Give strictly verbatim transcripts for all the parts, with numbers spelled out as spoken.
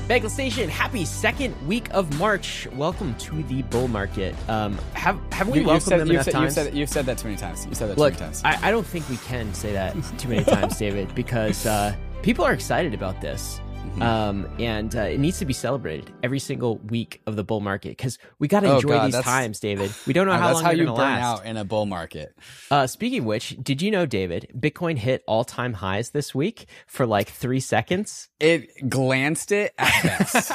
Bankless Nation, happy second week of March. Welcome to the bull market. Um, have have we you, welcomed said, them you've enough said, times? You've said, you've said that too many times. You've said that Look, too many times. I, I don't think we can say that too many times, David, because uh, people are excited about this. Mm-hmm. Um, and uh, it needs to be celebrated every single week of the bull market because we got to oh, enjoy God, these times, David. We don't know uh, how that's long how they're you gonna burn last. out in a bull market. Uh, speaking of which, did you know, David, Bitcoin hit all-time highs this week for like three seconds? It glanced it at best.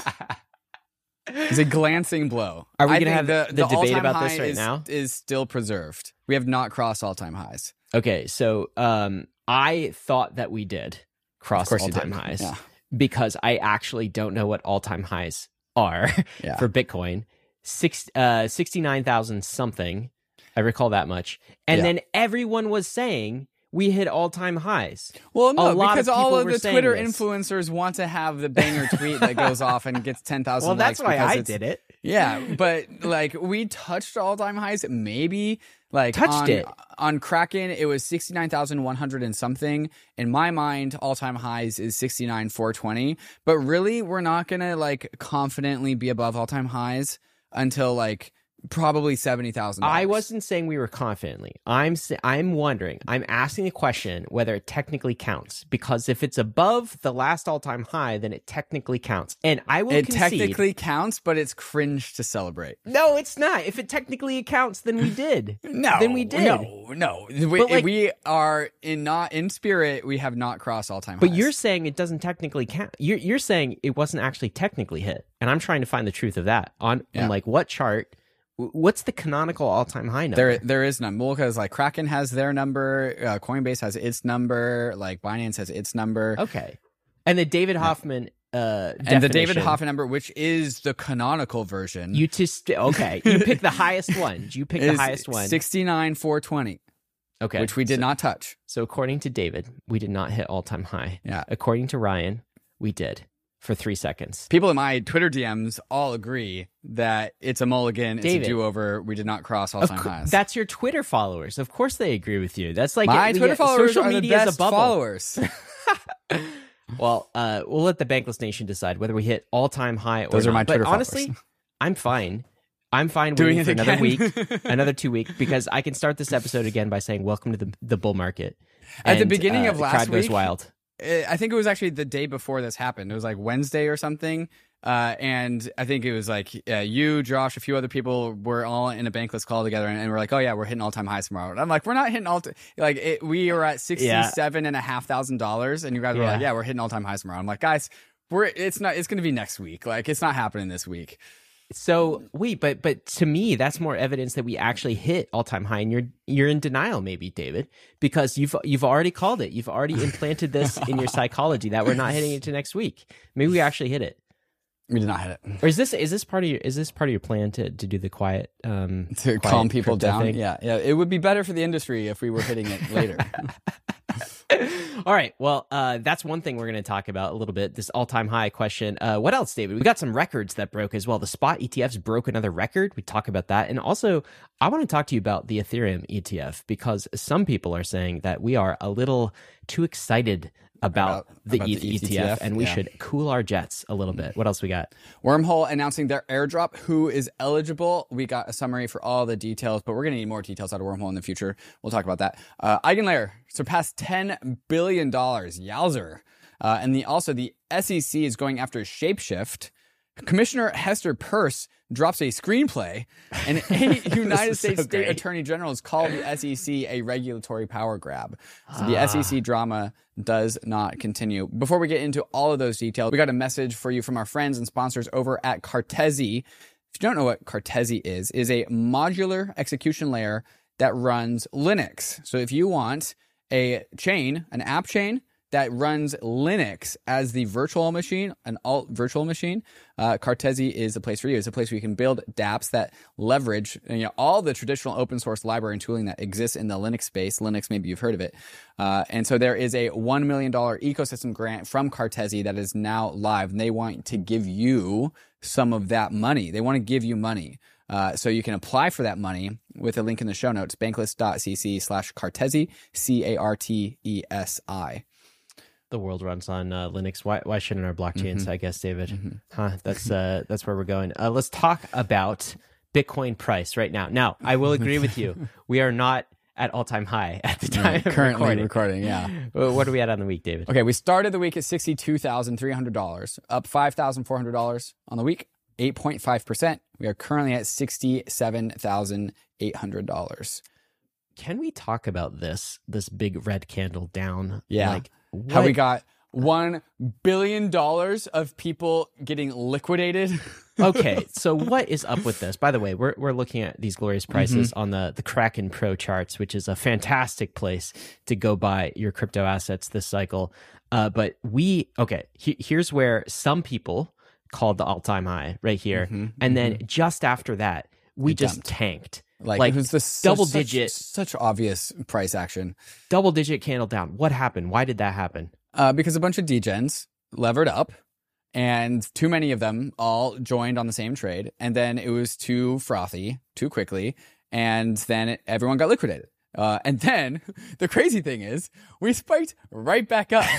It's a glancing blow. Are we I going to have the, the, the debate about this high right is, now? Is still preserved. We have not crossed all-time highs. Okay, so um, I thought that we did cross all-time highs yeah. because I actually don't know what all-time highs are yeah. for Bitcoin. Six, uh, sixty-nine thousand something. I recall that much. And yeah. then everyone was saying we hit all-time highs. Well, no, a lot because of all of the Twitter this. influencers want to have the banger tweet that goes off and gets ten thousand well, likes. Well, that's why I it's, did it. Yeah, but like we touched all-time highs, maybe like touched on, it on Kraken. It was sixty-nine thousand one hundred and something. In my mind, all-time highs is sixty-nine four twenty. But really, we're not gonna like confidently be above all-time highs until like probably seventy thousand. I wasn't saying we were confidently. I'm I'm wondering. I'm asking the question whether it technically counts, because if it's above the last all-time high, then it technically counts. And I will It concede, technically counts, but it's cringe to celebrate. No, it's not. If it technically counts, then we did. no, then we did. No, no. We, like, we are in not in spirit. We have not crossed all-time but highs. But you're saying it doesn't technically count. You're you're saying it wasn't actually technically hit, and I'm trying to find the truth of that on, yeah. on like what chart. What's the canonical all-time high number? There, there is none. Well, because like Kraken has their number, uh, Coinbase has its number, like Binance has its number. Okay, and the David Hoffman, uh, and the David Hoffman number, which is the canonical version. You just okay. You pick the highest one. You pick the highest one. Sixty-nine four twenty. Okay, which we did so, not touch. So according to David, we did not hit all-time high. Yeah. According to Ryan, we did. For three seconds. People in my Twitter D Ms all agree that it's a mulligan, David, it's a do-over. We did not cross all-time co- highs. That's your Twitter followers. Of course they agree with you. That's like my it, Twitter yeah, followers social are media the is best a bubble. followers. Well, uh, we'll let the Bankless Nation decide whether we hit all-time high or Those not. are my Twitter but followers. honestly, I'm fine. I'm fine Doing waiting it for another again. week, another two week, because I can start this episode again by saying welcome to the, the bull market. At and, the beginning uh, of last crowd goes week, wild. I think it was actually the day before this happened. It was like Wednesday or something. Uh, and I think it was like uh, you, Josh, a few other people were all in a Bankless call together, and, and we're like, "Oh yeah, we're hitting all time highs tomorrow." And I'm like, "We're not hitting all t-. like it, we are at sixty-seven yeah. and a half thousand dollars, and you guys were yeah. like, "Yeah, we're hitting all time highs tomorrow." I'm like, "Guys, we're it's not. It's going to be next week. Like it's not happening this week." So wait, but but to me, that's more evidence that we actually hit all time high, and you're you're in denial, maybe, David, because you've you've already called it. You've already implanted this in your psychology that we're not hitting it to next week. Maybe we actually hit it. We did not hit it. Or is this is this part of your is this part of your plan to, to do the quiet um to quiet calm people down? Thing? Yeah, yeah. It would be better for the industry if we were hitting it later. All right. Well, uh, that's one thing we're going to talk about a little bit, this all-time high question. Uh, what else, David? We got some records that broke as well. The spot E T Fs broke another record. We talk about that. And also, I want to talk to you about the Ethereum E T F, because some people are saying that we are a little too excited about, about the, about E T H, the E T F, and we yeah. should cool our jets a little bit. What else we got? Wormhole announcing their airdrop. Who is eligible? We got a summary for all the details, but we're going to need more details out of Wormhole in the future. We'll talk about that. Uh, Eigenlayer surpassed ten billion dollars. Yowzer. Uh, and the also the S E C is going after Shapeshift. Commissioner Hester Peirce drops a screenplay, and eight United States so state great. attorney generals call the S E C a regulatory power grab. So the ah. S E C drama does not continue. Before we get into all of those details, we got a message for you from our friends and sponsors over at Cartesi. If you don't know what Cartesi is, is a modular execution layer that runs Linux. So if you want a chain, an app chain, that runs Linux as the virtual machine, an alt virtual machine, uh, Cartesi is a place for you. It's a place where you can build dApps that leverage you know all the traditional open source library and tooling that exists in the Linux space. Linux, maybe you've heard of it. Uh, and so there is a one million dollars ecosystem grant from Cartesi that is now live, and they want to give you some of that money. They want to give you money. Uh, so you can apply for that money with a link in the show notes, bankless.cc slash Cartesi, C A R T E S I. The world runs on uh, Linux. Why why shouldn't our blockchains? Mm-hmm. I guess, David. Mm-hmm. Huh? That's uh that's where we're going. Uh, let's talk about Bitcoin price right now. Now, I will agree with you. We are not at all time high at the time Right. of Currently recording. recording. Yeah. Well, what are we at on the week, David? Okay, we started the week at sixty-two thousand three hundred dollars, up five thousand four hundred dollars on the week, eight point five percent. We are currently at sixty-seven thousand eight hundred dollars. Can we talk about this this big red candle down? Yeah. Like How we what- got one billion dollars of people getting liquidated. Okay, so what is up with this? By the way, we're we're looking at these glorious prices Mm-hmm. on the the Kraken Pro charts, which is a fantastic place to go buy your crypto assets this cycle. Uh, but we okay, he, here's where some people called the all time high right here, Mhm, and then just after that, we It just dumped. tanked. Like, Like, it was this double such, digit- such, such obvious price action. Double digit candle down. What happened? Why did that happen? Uh, because a bunch of degens levered up, and too many of them all joined on the same trade, and then it was too frothy, too quickly, and then it, everyone got liquidated. Uh, and then the crazy thing is, we spiked right back up.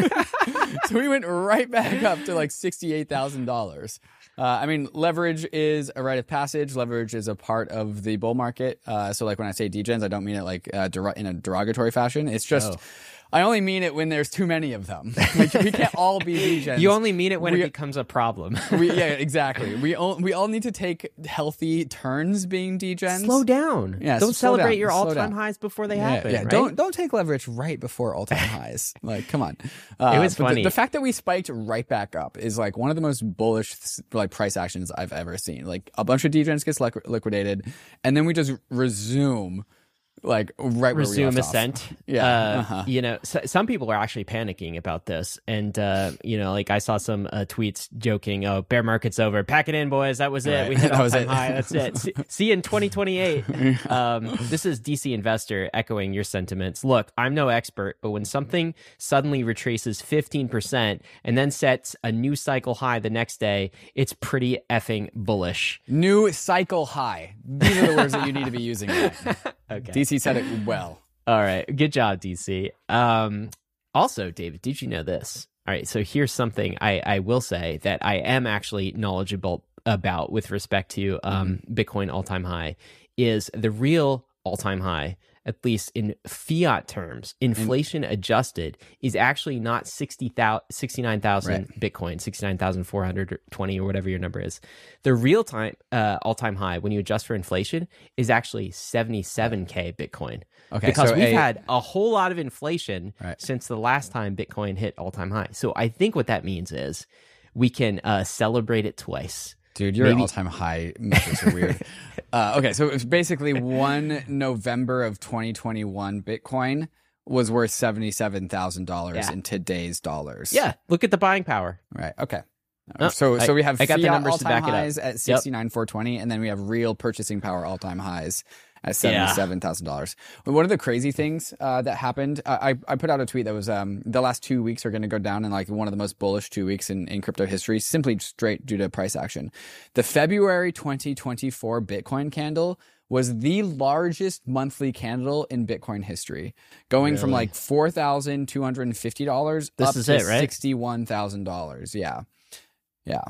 So we went right back up to like sixty-eight thousand dollars. Uh, I mean, leverage is a rite of passage. Leverage is a part of the bull market. Uh, so, like when I say degens, I don't mean it like uh, der- in a derogatory fashion. It's just, Oh. I only mean it when there's too many of them. Like, we can't all be degens. You only mean it when We- it becomes a problem. we, yeah, exactly. We all we all need to take healthy turns being degens. Slow down. Yeah, Don't slow celebrate down, your slow all time down. highs before they Yeah, happen. yeah. right? Don't don't take leverage right before all time highs. Like, come on. Uh, It was but the- funny. The, fact that we spiked right back up is like one of the most bullish like price actions I've ever seen. Like a bunch of degens gets liqu- liquidated, and then we just resume. Like right where we resume left off. ascent. Yeah, Uh, uh-huh. You know, so, some people are actually panicking about this. And, uh, you know, like I saw some uh, tweets joking, oh, bear market's over. Pack it in, boys. That was it. Right. We hit That all was time it. high. That's it. See, see you in twenty twenty-eight. Um, this is D C Investor echoing your sentiments. Look, I'm no expert, but when something suddenly retraces fifteen percent and then sets a new cycle high the next day, it's pretty effing bullish. New cycle high. These are the words that you need to be using. Right? Okay. D C said it well. All right. Good job, D C. Um, also, David, did you know this? All right. So here's something I, I will say that I am actually knowledgeable about with respect to um, Bitcoin all-time high is the real all-time high, at least in fiat terms, inflation adjusted, is actually not sixty thousand, sixty-nine thousand Bitcoin, sixty-nine thousand four hundred twenty or whatever your number is. The real time uh, all-time high when you adjust for inflation is actually seventy-seven K Bitcoin. Okay, Because so we've a- had a whole lot of inflation Right. since the last time Bitcoin hit all-time high. So I think what that means is we can uh, celebrate it twice. Dude, your Maybe- all-time high metrics are weird. uh, okay, so it's basically one November of twenty twenty-one Bitcoin was worth seventy-seven thousand dollars Yeah. in today's dollars. Yeah, look at the buying power. Right. Okay. Oh, so I- so we have I got the fiat numbers to all-time back it up. highs at sixty-nine four twenty, and then we have real purchasing power all-time highs at seventy-seven thousand dollars. One of the crazy things uh, that happened, I, I put out a tweet that was um, the last two weeks are going to go down in like one of the most bullish two weeks in, in crypto history, simply straight due to price action. The February twenty twenty-four Bitcoin candle was the largest monthly candle in Bitcoin history, going from Really? like four thousand two hundred fifty dollars This up is to it, right? sixty-one thousand dollars. Yeah. Yeah.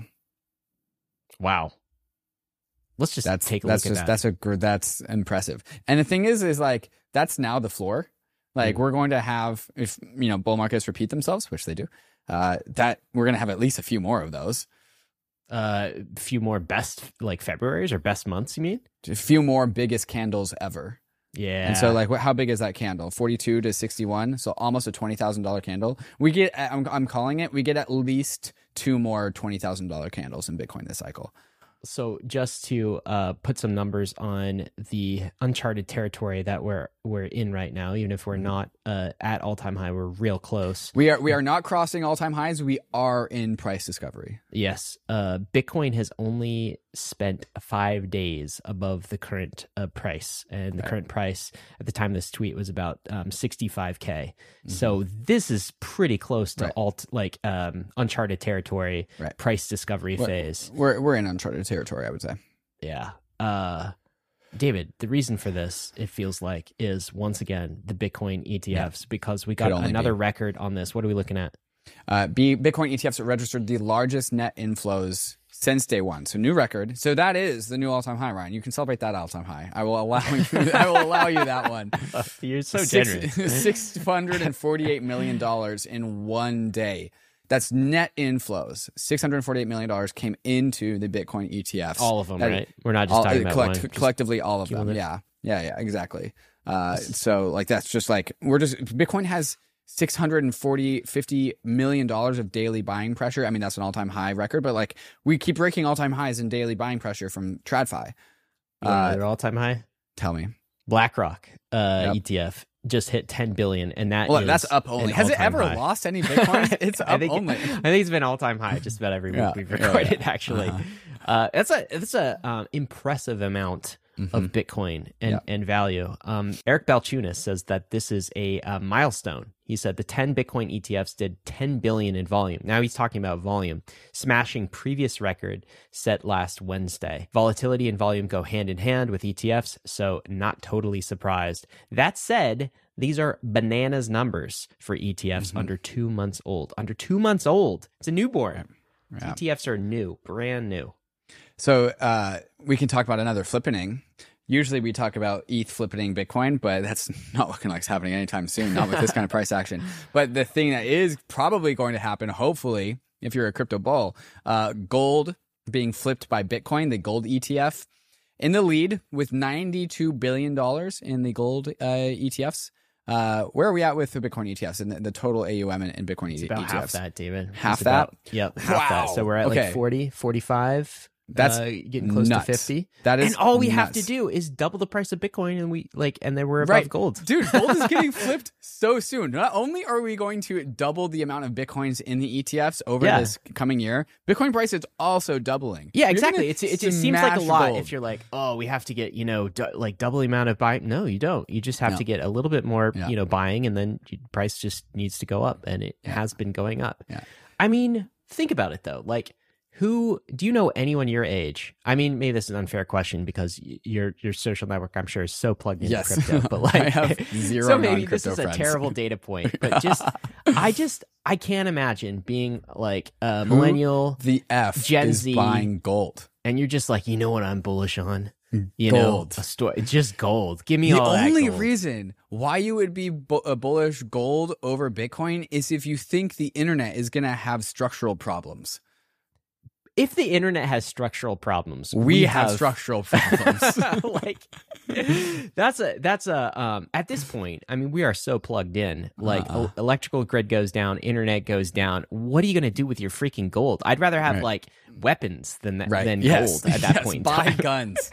Wow. Let's just That's take a that's look just at that. that's a gr- that's impressive. And the thing is, is like that's now the floor. Like Mm. we're going to have, if you know, bull markets repeat themselves, which they do. Uh, that we're going to have at least a few more of those. uh, a few more best like Februarys or best months, you mean? A few more biggest candles ever. Yeah. And so, like, what, how big is that candle? forty-two to sixty-one, so almost a twenty thousand dollar candle. We get, I'm, I'm calling it, we get at least two more twenty thousand dollar candles in Bitcoin this cycle. So just to uh, put some numbers on the uncharted territory that we're we're in right now, even if we're not uh, at all time high, we're real close. We are we are not crossing all time highs. We are in price discovery. Yes, uh, Bitcoin has only spent five days above the current uh, price, and the Right. current price at the time of this tweet was about um, sixty-five K. So this is pretty close to Right. alt like um, uncharted territory, Right. price discovery What- phase. We're we're in uncharted territory, I would say. Yeah. Uh, David, the reason for this, it feels like, is once again the Bitcoin E T Fs, yeah. because we got Could only another be. record on this. What are we looking at? Uh, B Bitcoin E T Fs registered the largest net inflows since day one. So new record. So that is the new all-time high, Ryan. You can celebrate that all-time high. I will allow you. I will allow you that one. You're so Six, generous. Six hundred and forty-eight million dollars in one day. That's net inflows. Six hundred forty-eight million dollars came into the Bitcoin E T Fs. All of them, that, right? We're not just all, talking about collect, one. collectively, all of them. cumulative. Yeah, yeah, yeah. Exactly. Uh, so like that's just like we're just Bitcoin has six hundred forty, fifty million dollars of daily buying pressure. I mean, that's an all-time high record, but like we keep breaking all-time highs in daily buying pressure from TradFi. Uh, They're all-time high. Tell me. BlackRock uh, Yep. E T F just hit ten billion, and that Well, is that's up only. an Has it all-time ever high. lost any Bitcoin? It's I up think, only. I think it's been all-time high just about every week Yeah, we've yeah, recorded. yeah. Actually, Uh-huh. uh, that's a that's a um, impressive amount Mhm. of Bitcoin and, Yeah. and value. Um, Eric Balchunas says that this is a, uh milestone. He said the ten Bitcoin E T Fs did ten billion in volume. Now he's talking about volume, smashing previous record set last Wednesday. Volatility and volume go hand in hand with E T Fs, so not totally surprised. That said, these are bananas numbers for E T Fs Mhm. under two months old. Under two months old. It's a newborn. Yeah. E T Fs are new, brand new. So uh, we can talk about another flippening. Usually we talk about E T H flippening Bitcoin, but that's not looking like it's happening anytime soon, not with this kind of price action. But the thing that is probably going to happen, hopefully, if you're a crypto bull, uh, gold being flipped by Bitcoin, the gold E T F, in the lead with ninety-two billion dollars in the gold uh, E T Fs. Uh, where are we at with the Bitcoin E T Fs and the, the total A U M in, in Bitcoin It's E- about E T Fs? half that, David. Half It's about- that? Yep, half that. Wow. So we're at Okay. like forty, forty-five. That's uh, getting close nuts. to fifty. That is and all we have nuts. to do is double the price of Bitcoin, and we like, and then we're above Right. gold. Dude, gold is getting flipped so soon. Not only are we going to double the amount of Bitcoins in the E T Fs over Yeah. this coming year, Bitcoin price is also doubling. Yeah, You're exactly. gonna It's, it's it seems like a smash lot gold. if you're like, oh, we have to get you know du- like double the amount of buying. No, you don't. You just have No. to get a little bit more Yeah. you know buying, and then you, price just needs to go up, and it Yeah. has been going up. Yeah. I mean, think about it though. Like, who do you know anyone your age? I mean, maybe this is an unfair question because y- your your social network, I'm sure, is so plugged into Yes. crypto. But like, I have zero so maybe this non-crypto is a friends. terrible data point. But just, I just, I can't imagine being like a Who millennial, The F Gen is Z. buying gold. and you're just like, you know what I'm bullish on? You know, Gold. a store. It's just gold. Give me The all that only gold. reason why you would be bu- uh, bullish gold over Bitcoin is if you think the internet is going to have structural problems. If the internet has structural problems, We, we, have, structural problems. like that's a that's a um at this point, I mean, we are so plugged in. Like Uh-uh. el- electrical grid goes down, internet goes down. What are you gonna do with your freaking gold? I'd rather have Right. like weapons than that right. than yes. gold at that yes. point in Buy time. guns.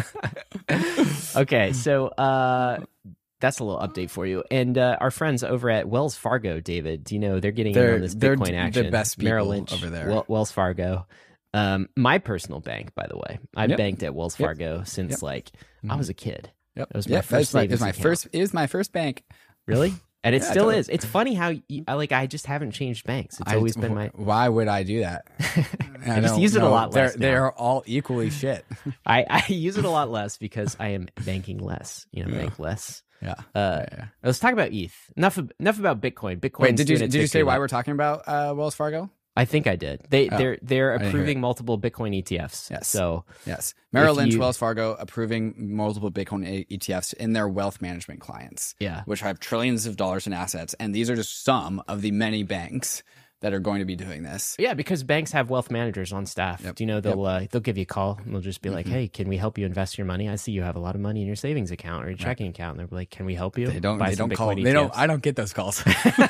Okay, so uh that's a little update for you. And uh, our friends over at Wells Fargo, David, do you know they're getting in They're- on this they're Bitcoin the action? best people Merrill Lynch over there. Wel- Wells Fargo. Um, my personal bank, by the way. I've Yep. banked at Wells Yep. Fargo since Yep. like I Mhm. was a kid. Yep. It was my Yep, first that's my, it was savings my account. first. It was my first bank. Really? And it Yeah, still totally. is. It's funny how you, I like I just haven't changed banks. It's I- always been my Why would I do that? I just use it a lot They're less they now. are all equally shit. I, I use it a lot less because I am banking less. You know, Yeah. bank less. Yeah. Uh, yeah, yeah. Let's talk about E T H. Enough of, enough about Bitcoin. Bitcoin. Wait, did you did you say why we're talking about uh, Wells Fargo? I think I did. They Oh, they're they're didn't hear approving it. multiple Bitcoin E T Fs. Yes. So Yes. Merrill If Lynch, you- Wells Fargo approving multiple Bitcoin A- E T Fs in their wealth management clients, yeah. which have trillions of dollars in assets. And these are just some of the many banks that are going to be doing this. Yeah, because banks have wealth managers on staff. Yep. Do you know they'll uh, they'll give you a call and they'll just be like, Mhm. "Hey, can we help you invest your money? I see you have a lot of money in your savings account or your checking account." And they're like, "Can we help you?" They don't. Buy They some don't Bitcoin call. E T Fs. They don't. I don't get those calls.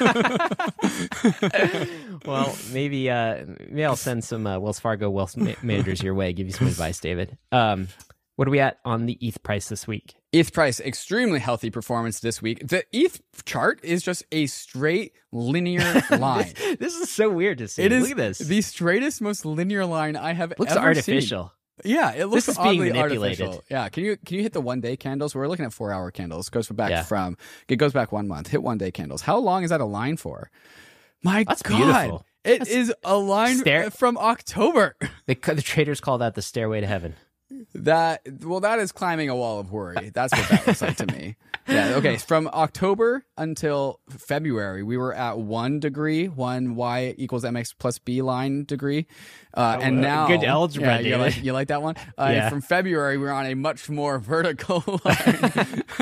Well, maybe uh, maybe I'll send some uh, Wells Fargo wealth ma- managers your way. Give you some advice, David. Um, what are we at on the E T H price this week? E T H price, extremely healthy performance this week. The E T H chart is just a straight linear line. this, this is so weird to see. It is Look at this. the straightest, most linear line I have Looks ever artificial. seen. Yeah, it looks This is being oddly manipulated. artificial. Yeah, can you can you hit the one day candles? We're looking at four hour candles. Goes back Yeah. from it goes back one month. Hit one day candles. How long is that a line for? My That's God, beautiful. it That's- is a line Stare- from October. The, the traders call that the stairway to heaven. That well, that is climbing a wall of worry. That's what that looks like to me. Yeah. Okay. From October until February, we were at one degree, one y equals mx plus b line degree, uh, oh, and now good algebra. Yeah, you like you like that one? Uh, yeah. And from February, we're on a much more vertical line.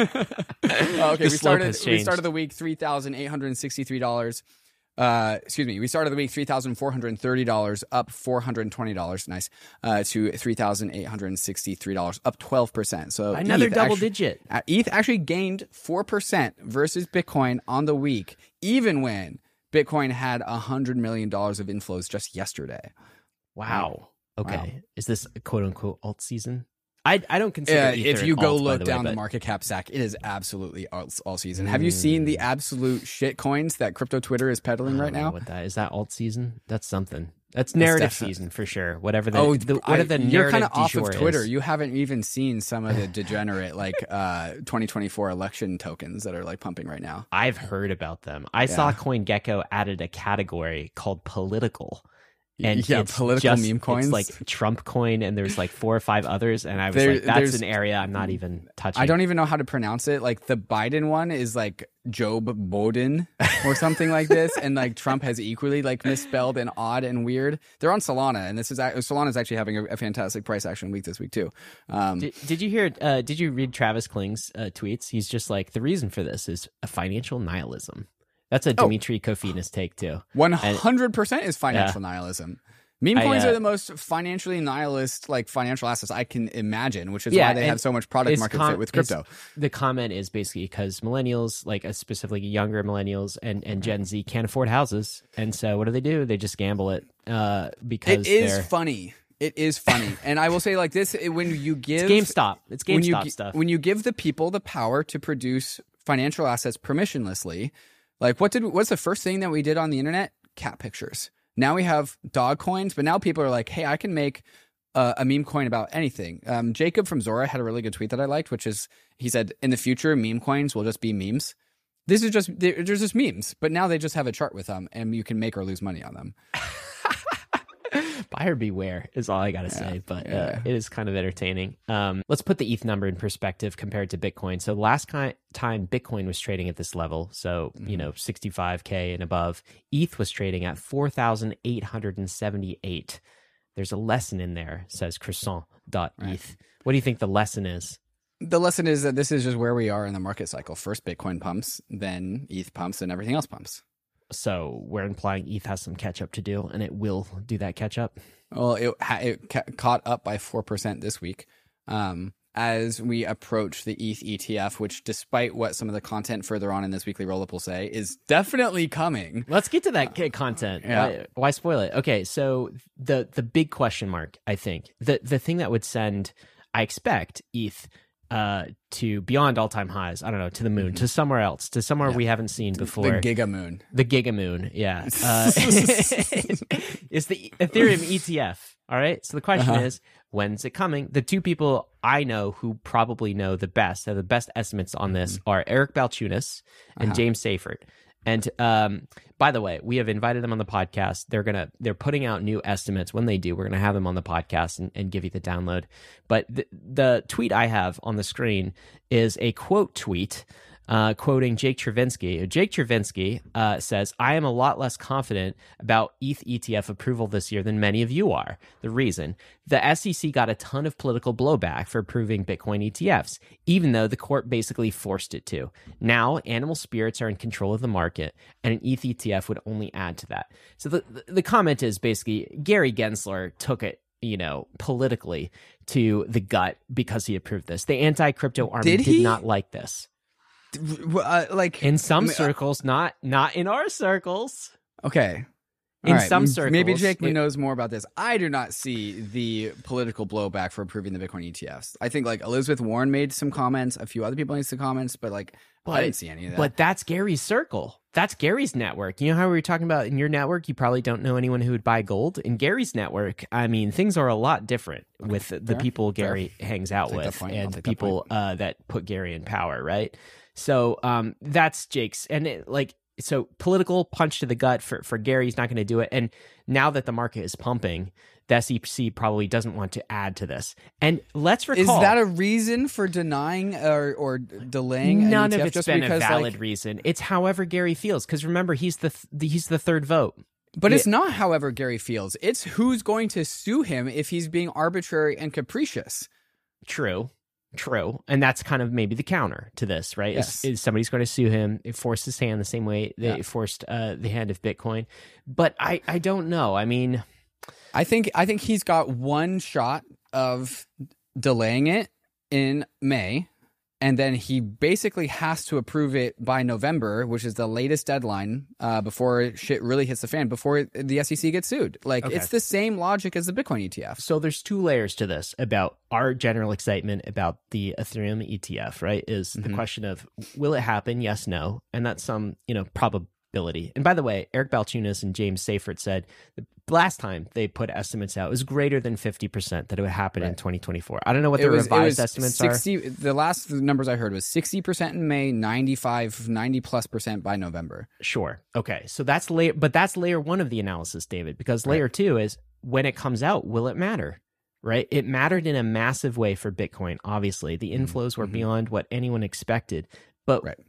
uh, okay. We started. We started the week three thousand eight hundred sixty-three dollars. Uh, excuse me. We started the week three thousand four hundred thirty dollars, up four hundred twenty dollars. Nice. Uh, to three thousand eight hundred sixty-three dollars, up twelve percent. So another E T H double actually, digit. Uh, E T H actually gained four percent versus Bitcoin on the week, even when Bitcoin had one hundred million dollars of inflows just yesterday. Wow. Okay. Wow. Is this a quote unquote alt season? I, I don't consider uh, Ether if you an go alt, look the down way, the but... market cap stack, it is absolutely all, all season. Mm. Have you seen the absolute shit coins that crypto Twitter is peddling right now? What that is that alt season? That's something. That's narrative season for sure. Whatever the oh, the, what I, are the you're kind of of off of Twitter. Is. You haven't even seen some of the degenerate like uh, twenty twenty-four election tokens that are like pumping right now. I've heard about them. I yeah. saw CoinGecko added a category called political. And yeah, it's political just, meme coins. It's like Trump coin, and there's like four or five others, and I was there, like, "That's an area I'm not even touching." I don't even know how to pronounce it. Like the Biden one is like Joe Biden or something like this, and like Trump has equally like misspelled and odd and weird. They're on Solana, and this is Solana is actually having a, a fantastic price action week this week too. Um, did, did you hear? Uh, did you read Travis Kling's uh, tweets? He's just like, the reason for this is a financial nihilism. That's a Dimitri oh. Kofinas take too. One hundred percent is financial yeah. nihilism. Meme I, coins uh, are the most financially nihilist like financial assets I can imagine, which is yeah, why they have so much product market com- fit with crypto. The comment is basically because millennials, like uh, specifically younger millennials and, and Gen Z, can't afford houses, and so what do they do? They just gamble it uh, because it is they're... funny. It is funny, and I will say like this: when you give it's GameStop, it's GameStop when you, stuff. When you give the people the power to produce financial assets permissionlessly. Like what did what's the first thing that we did on the internet? Cat pictures. Now we have dog coins, but now people are like, hey, I can make uh, a meme coin about anything. Um, Jacob from Zora had a really good tweet that I liked, which is he said, in the future, meme coins will just be memes. This is just they're just memes, but now they just have a chart with them, and you can make or lose money on them. Buyer beware is all I gotta yeah, say, but yeah. uh, it is kind of entertaining. Um, let's put the E T H number in perspective compared to Bitcoin. So the last ki- time Bitcoin was trading at this level, so mm-hmm. you know sixty-five K and above, E T H was trading at four thousand eight hundred seventy-eight. There's a lesson in there, says croissant dot E T H. Right. What do you think the lesson is? The lesson is that this is just where we are in the market cycle. First Bitcoin pumps, then E T H pumps, and everything else pumps. So we're implying E T H has some catch up to do, and it will do that catch up. Well, it, it ca- caught up by four percent this week um, as we approach the E T H E T F, which despite what some of the content further on in this weekly roll-up will say, is definitely coming. Let's get to that content. Yeah. Why, why spoil it? Okay, so the the big question mark, I think, the, the thing that would send, I expect, E T H uh, to beyond all-time highs, I don't know, to the moon, mm-hmm. to somewhere else, to somewhere yeah. we haven't seen before. The Giga Moon. The Giga Moon, yeah. Uh, it's the Ethereum E T F, all right? So the question uh-huh. is, when's it coming? The two people I know who probably know the best, have the best estimates on this, mm-hmm. are Eric Balchunas and uh-huh. James Seyffart. And um, by the way, we have invited them on the podcast. They're gonna they're putting out new estimates. When they do, we're gonna have them on the podcast and, and give you the download. But the, the tweet I have on the screen is a quote tweet uh, quoting Jake Chervinsky. Jake Chervinsky uh, says, "I am a lot less confident about E T H E T F approval this year than many of you are. The reason: the S E C got a ton of political blowback for approving Bitcoin E T Fs, even though the court basically forced it to. Now, animal spirits are in control of the market, and an E T H E T F would only add to that." So the the comment is basically Gary Gensler took it, you know, politically to the gut because he approved this. The anti-crypto army did, did not like this. Uh, like in some I mean, circles, not not in our circles. Okay. In right. some circles. Maybe Jake we, knows more about this. I do not see the political blowback for approving the Bitcoin E T Fs. I think like Elizabeth Warren made some comments, a few other people made some comments, but like but, I didn't see any of that. But that's Gary's circle. That's Gary's network. You know how we were talking about in your network, you probably don't know anyone who would buy gold. In Gary's network, I mean, things are a lot different okay. with the Fair. people Gary Fair. hangs out with and people that, uh, that put Gary in power, right? So um, that's Jake's. And it, like, so political punch to the gut for, for Gary's not going to do it. And now that the market is pumping, the S E C probably doesn't want to add to this. And let's recall, is that a reason for denying or, or delaying? None an of E T F it's just been because, a valid like, reason. It's however Gary feels, because remember, he's the, th- the he's the third vote. But Yeah. it's not however Gary feels. It's who's going to sue him if he's being arbitrary and capricious. True. True. And that's kind of maybe the counter to this, right? Yes. Is, is somebody's going to sue him, it forced his hand the same way they Yeah. forced uh, the hand of Bitcoin. But I, I don't know. I mean, I think I think he's got one shot of delaying it in May, and then he basically has to approve it by November, which is the latest deadline uh, before shit really hits the fan, before the S E C gets sued. Like, Okay. it's the same logic as the Bitcoin E T F. so there's two layers to this about our general excitement about the Ethereum E T F, right? Is the Mhm. question of, will it happen? Yes, no. And that's some, you know, probability. And by the way, Eric Balchunas and James Seyfert said the last time they put estimates out, it was greater than fifty percent that it would happen in Right. twenty twenty-four. I don't know what It the was, it revised was estimates sixty. are. The last numbers I heard was sixty percent in May, ninety-five, ninety plus percent by November. Sure. Okay. So that's layer, but that's layer one of the analysis, David, because layer two is when it comes out, will it matter? Right? It mattered in a massive way for Bitcoin. Obviously, the inflows were Mhm. beyond what anyone expected. But Right.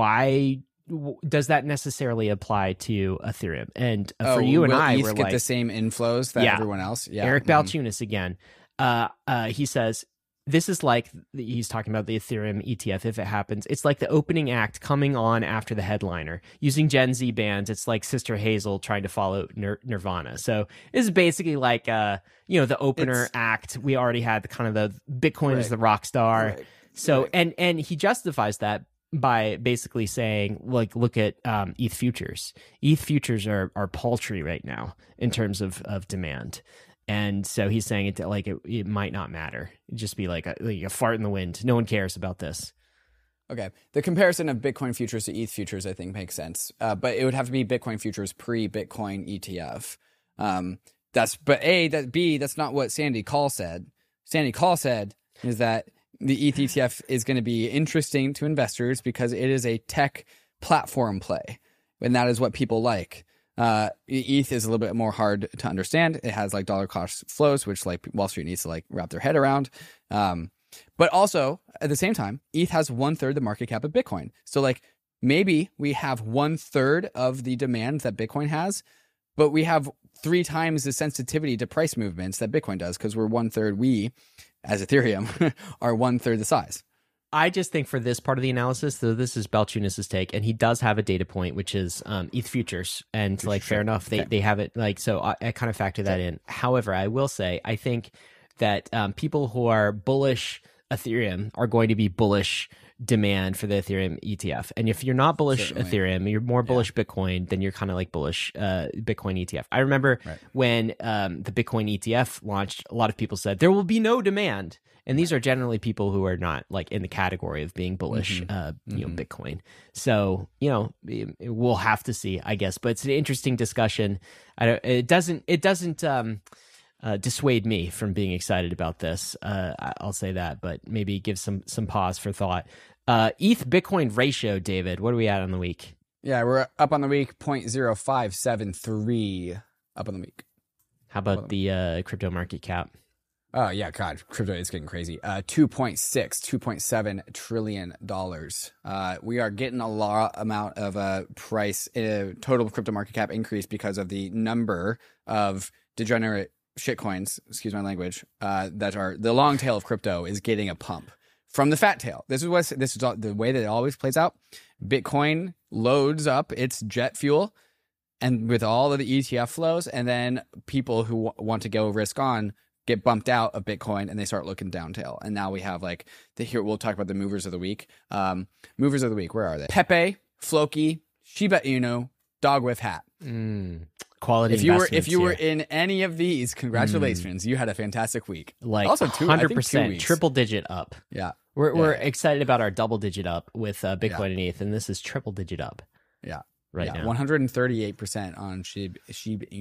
why w- does that necessarily apply to Ethereum? And uh, for Oh, you and will I, E T H we're get like the same inflows that Yeah. everyone else. Yeah, Eric Mhm. Balchunas again. Uh, uh, he says, this is like, he's talking about the Ethereum E T F if it happens. It's like the opening act coming on after the headliner. Using Gen Z bands, it's like Sister Hazel trying to follow Nir- Nirvana. So this is basically like, uh, you know, the opener It's- act. We already had the kind of the Bitcoin is Right. the rock star. Right. So, Right. and and he justifies that by basically saying, like, look at um, E T H futures. E T H futures are are paltry right now in terms of of demand. And so he's saying it like it, it might not matter. It'd just be like a, like a fart in the wind. No one cares about this. Okay. The comparison of Bitcoin futures to E T H futures, I think, makes sense. Uh, but it would have to be Bitcoin futures pre-Bitcoin E T F. Um, that's but A, that B, that's not what Sandy Call said. Sandy Call said is that the E T H E T F is going to be interesting to investors because it is a tech platform play, and that is what people like. Uh, E T H is a little bit more hard to understand. It has like dollar cost flows, which like Wall Street needs to like wrap their head around. Um, but also at the same time, E T H has one third the market cap of Bitcoin. So like maybe we have one third of the demand that Bitcoin has, but we have three times the sensitivity to price movements that Bitcoin does because we're one third. We, as Ethereum, are one third the size. I just think for this part of the analysis, though, this is Balchunas' take, and he does have a data point, which is um, E T H futures, and like fair enough, they Okay. they have it like so. I, I kind of factor that in. However, I will say I think that um, people who are bullish Ethereum are going to be bullish demand for the Ethereum E T F, and if you're not bullish Certainly. Ethereum, you're more bullish Bitcoin, then you're kind of like bullish uh, Bitcoin E T F. I remember Right. when um, the Bitcoin E T F launched, a lot of people said there will be no demand. And these are generally people who are not like in the category of being bullish, Mhm. uh, you know, Mhm. Bitcoin. So, you know, it- it- we'll have to see, I guess. But it's an interesting discussion. I don't, it doesn't, it doesn't um, uh, dissuade me from being excited about this. Uh, I- I'll say that, but maybe give some some pause for thought. Uh, E T H Bitcoin ratio, David. What are we at on the week? Yeah, we're up on the week zero point zero five seven three up on the week. How about the uh, crypto market cap? Oh yeah, God, crypto is getting crazy. Uh, two point six, two point seven trillion dollars. Uh, we are getting a lot amount of uh, price, uh, total crypto market cap increase because of the number of degenerate shitcoins, excuse my language, uh, that are the long tail of crypto is getting a pump from the fat tail. This is what this is all, the way that it always plays out. Bitcoin loads up its jet fuel, and with all of the E T F flows, and then people who w- want to go risk on get bumped out of Bitcoin and they start looking downtail. And now we have like the here we'll talk about the movers of the week. Um, movers of the week, where are they? Pepe, Floki, Shiba Inu, Dog with Hat. Mm, quality. If you were if investments you were here. in any of these, congratulations, you had a fantastic week. like also two, I hundred think two percent weeks. triple digit up. Yeah, We're Yeah. we're excited about our double digit up with uh, Bitcoin Yeah. and E T H, and this is triple digit up yeah, right yeah. now. one hundred thirty-eight percent on Shib Shiba Inu.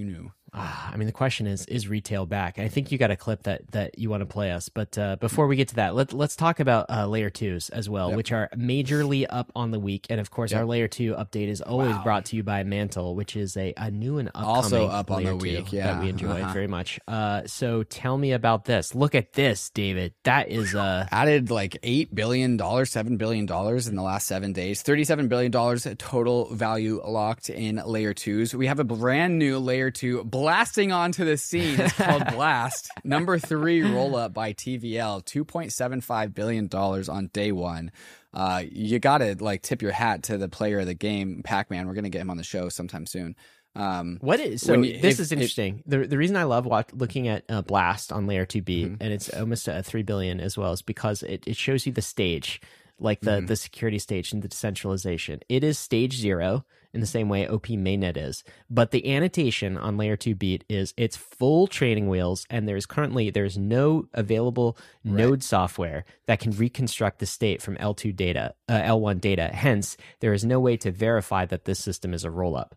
Ah, I mean, the question is, is retail back? I think you got a clip that that you want to play us. But uh, before we get to that, let, let's talk about uh, layer twos as well, Yep. which are majorly up on the week. And of course, Yep. our layer two update is always Wow. brought to you by Mantle, which is a, a new and upcoming Also up on layer the two week, yeah. that we enjoy Uh-huh. very much. Uh, so tell me about this. Look at this, David. That is uh, Added like eight billion dollars, seven billion dollars in the last seven days. thirty-seven billion dollars total value locked in layer twos. We have a brand new layer two blasting onto the scene. It's called Blast. Number three roll up by T V L. two point seven five billion dollars on day one. Uh, you got to like tip your hat to the player of the game, Pac-Man. We're going to get him on the show sometime soon. Um, What is so? when you- this if- is interesting. the The reason I love watch, looking at uh, Blast on Layer Two B, Mhm. and it's almost a three billion as well, is because it, it shows you the stage, like the Mhm. the security stage and the decentralization. It is stage zero in the same way O P mainnet is, but the annotation on Layer Two Beat is it's full training wheels, and there's currently there's no available Right. node software that can reconstruct the state from L two data, uh, L one data. Hence, there is no way to verify that this system is a roll up.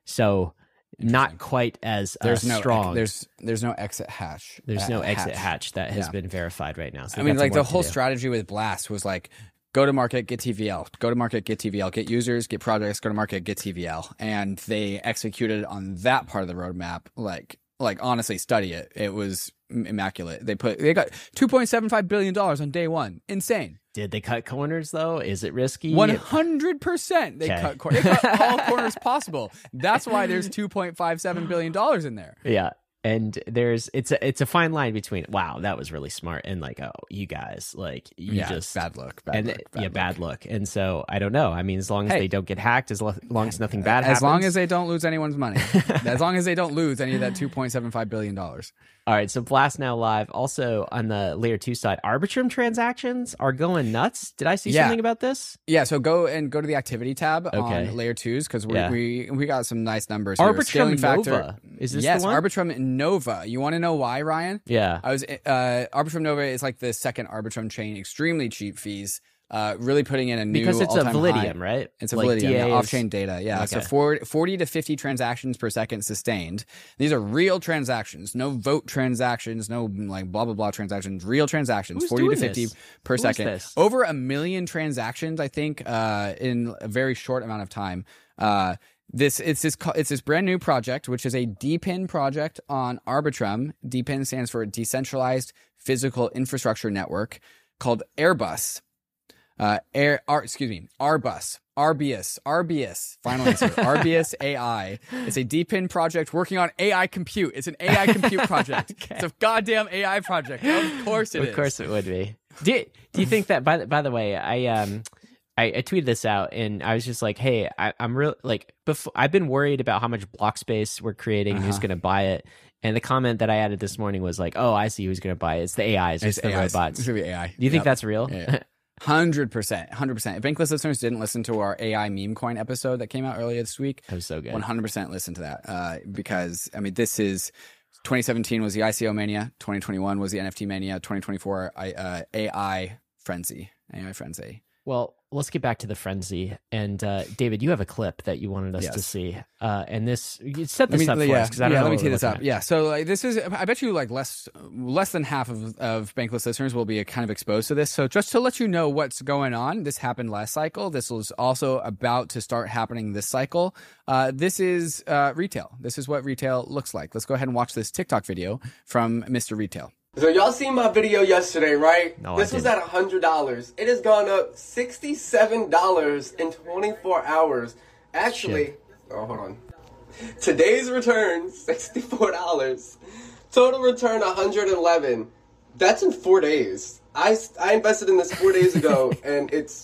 So not quite as uh, there's no strong. there's there's no exit hatch. There's uh, no exit hatch that has Yeah. been verified right now. So I we've mean, got some like the work to whole do. strategy with Blast was like, go to market, get T V L. Go to market, get T V L. Get users, get projects. Go to market, get T V L. And they executed on that part of the roadmap. Like, like honestly, study it. It was immaculate. They put they got two point seven five billion dollars on day one. Insane. Did they cut corners though? Is it risky? One hundred percent. They Okay. cut cor- they cut all corners possible. That's why there's two point five seven billion dollars in there. Yeah. And there's it's a it's a fine line between wow, that was really smart, and like, oh, you guys, like you Yeah, just bad look. Bad and look. yeah, look. bad look. And so I don't know. I mean, as long as Hey. they don't get hacked, as lo- long as nothing bad As happens. long as they don't lose anyone's money. As long as they don't lose any of that two point seven five billion dollars. All right, so Blast now live. Also on the layer two side, Arbitrum transactions are going nuts. Did I see Yeah. something about this? Yeah, so go and go to the activity tab Okay. on layer twos because we, Yeah. we we got some nice numbers here. Arbitrum Scaling factor. Nova. Is this yes, the one? Arbitrum Nova. You want to know why, Ryan? Yeah. I was uh, Arbitrum Nova is like the second Arbitrum chain, extremely cheap fees. Uh, really putting in a new Because it's a all-time Validium, high. right? It's a Like Validium, D A yeah, is- off-chain data. Yeah, so Okay. forty, forty to fifty transactions per second sustained. These are real transactions, no vote transactions, no like blah blah blah transactions. Real transactions, Who's forty to doing fifty this? per Who is second. this? Over a million transactions, I think, uh, in a very short amount of time. Uh, this it's this co- it's this brand new project, which is a D P I N project on Arbitrum. D P I N stands for Decentralized Physical Infrastructure Network, called Airbus. Uh, Air, R, excuse me, Arbus, Arbius, Arbius, final answer, Arbius A I. It's a D P I N project working on A I compute. It's an A I compute project. Okay. It's a goddamn A I project. Of course it is. Of course it would be. Do you, do you think that by the, by the way, I um I, I tweeted this out and I was just like, hey, I, I'm real like before I've been worried about how much block space we're creating, who's Uh-huh. going to buy it. And the comment that I added this morning was like, oh, I see who's going to buy it. It's the A Is, it's, It's the A Is. robots. It's Do gonna be A I. you think Yep. that's real? Yeah, yeah. Hundred percent, hundred percent. If Bankless listeners didn't listen to our A I meme coin episode that came out earlier this week, That was so good. one hundred percent listen to that uh, because I mean this is twenty seventeen was the I C O mania, twenty twenty-one was the N F T mania, twenty twenty-four I, uh, A I frenzy, A I frenzy. Well, let's get back to the frenzy. And uh, David, you have a clip that you wanted us Yes. to see, uh, and this you set Let this me, up for yeah, us because I don't yeah, know. let me what tee we're this up. looking Yeah, so like this is, I bet you like less less than half of, of Bankless listeners will be kind of exposed to this. So just to let you know what's going on, this happened last cycle. This was also about to start happening this cycle. Uh, this is uh, retail. This is what retail looks like. Let's go ahead and watch this TikTok video from Mister Retail. So y'all seen my video yesterday, right? No, I this was didn't. at one hundred dollars. It has gone up sixty-seven dollars in twenty-four hours. Actually, Shit. oh, hold on. Today's return, sixty-four dollars. Total return, one hundred eleven dollars. That's in four days. I, I invested in this four days ago, and it's...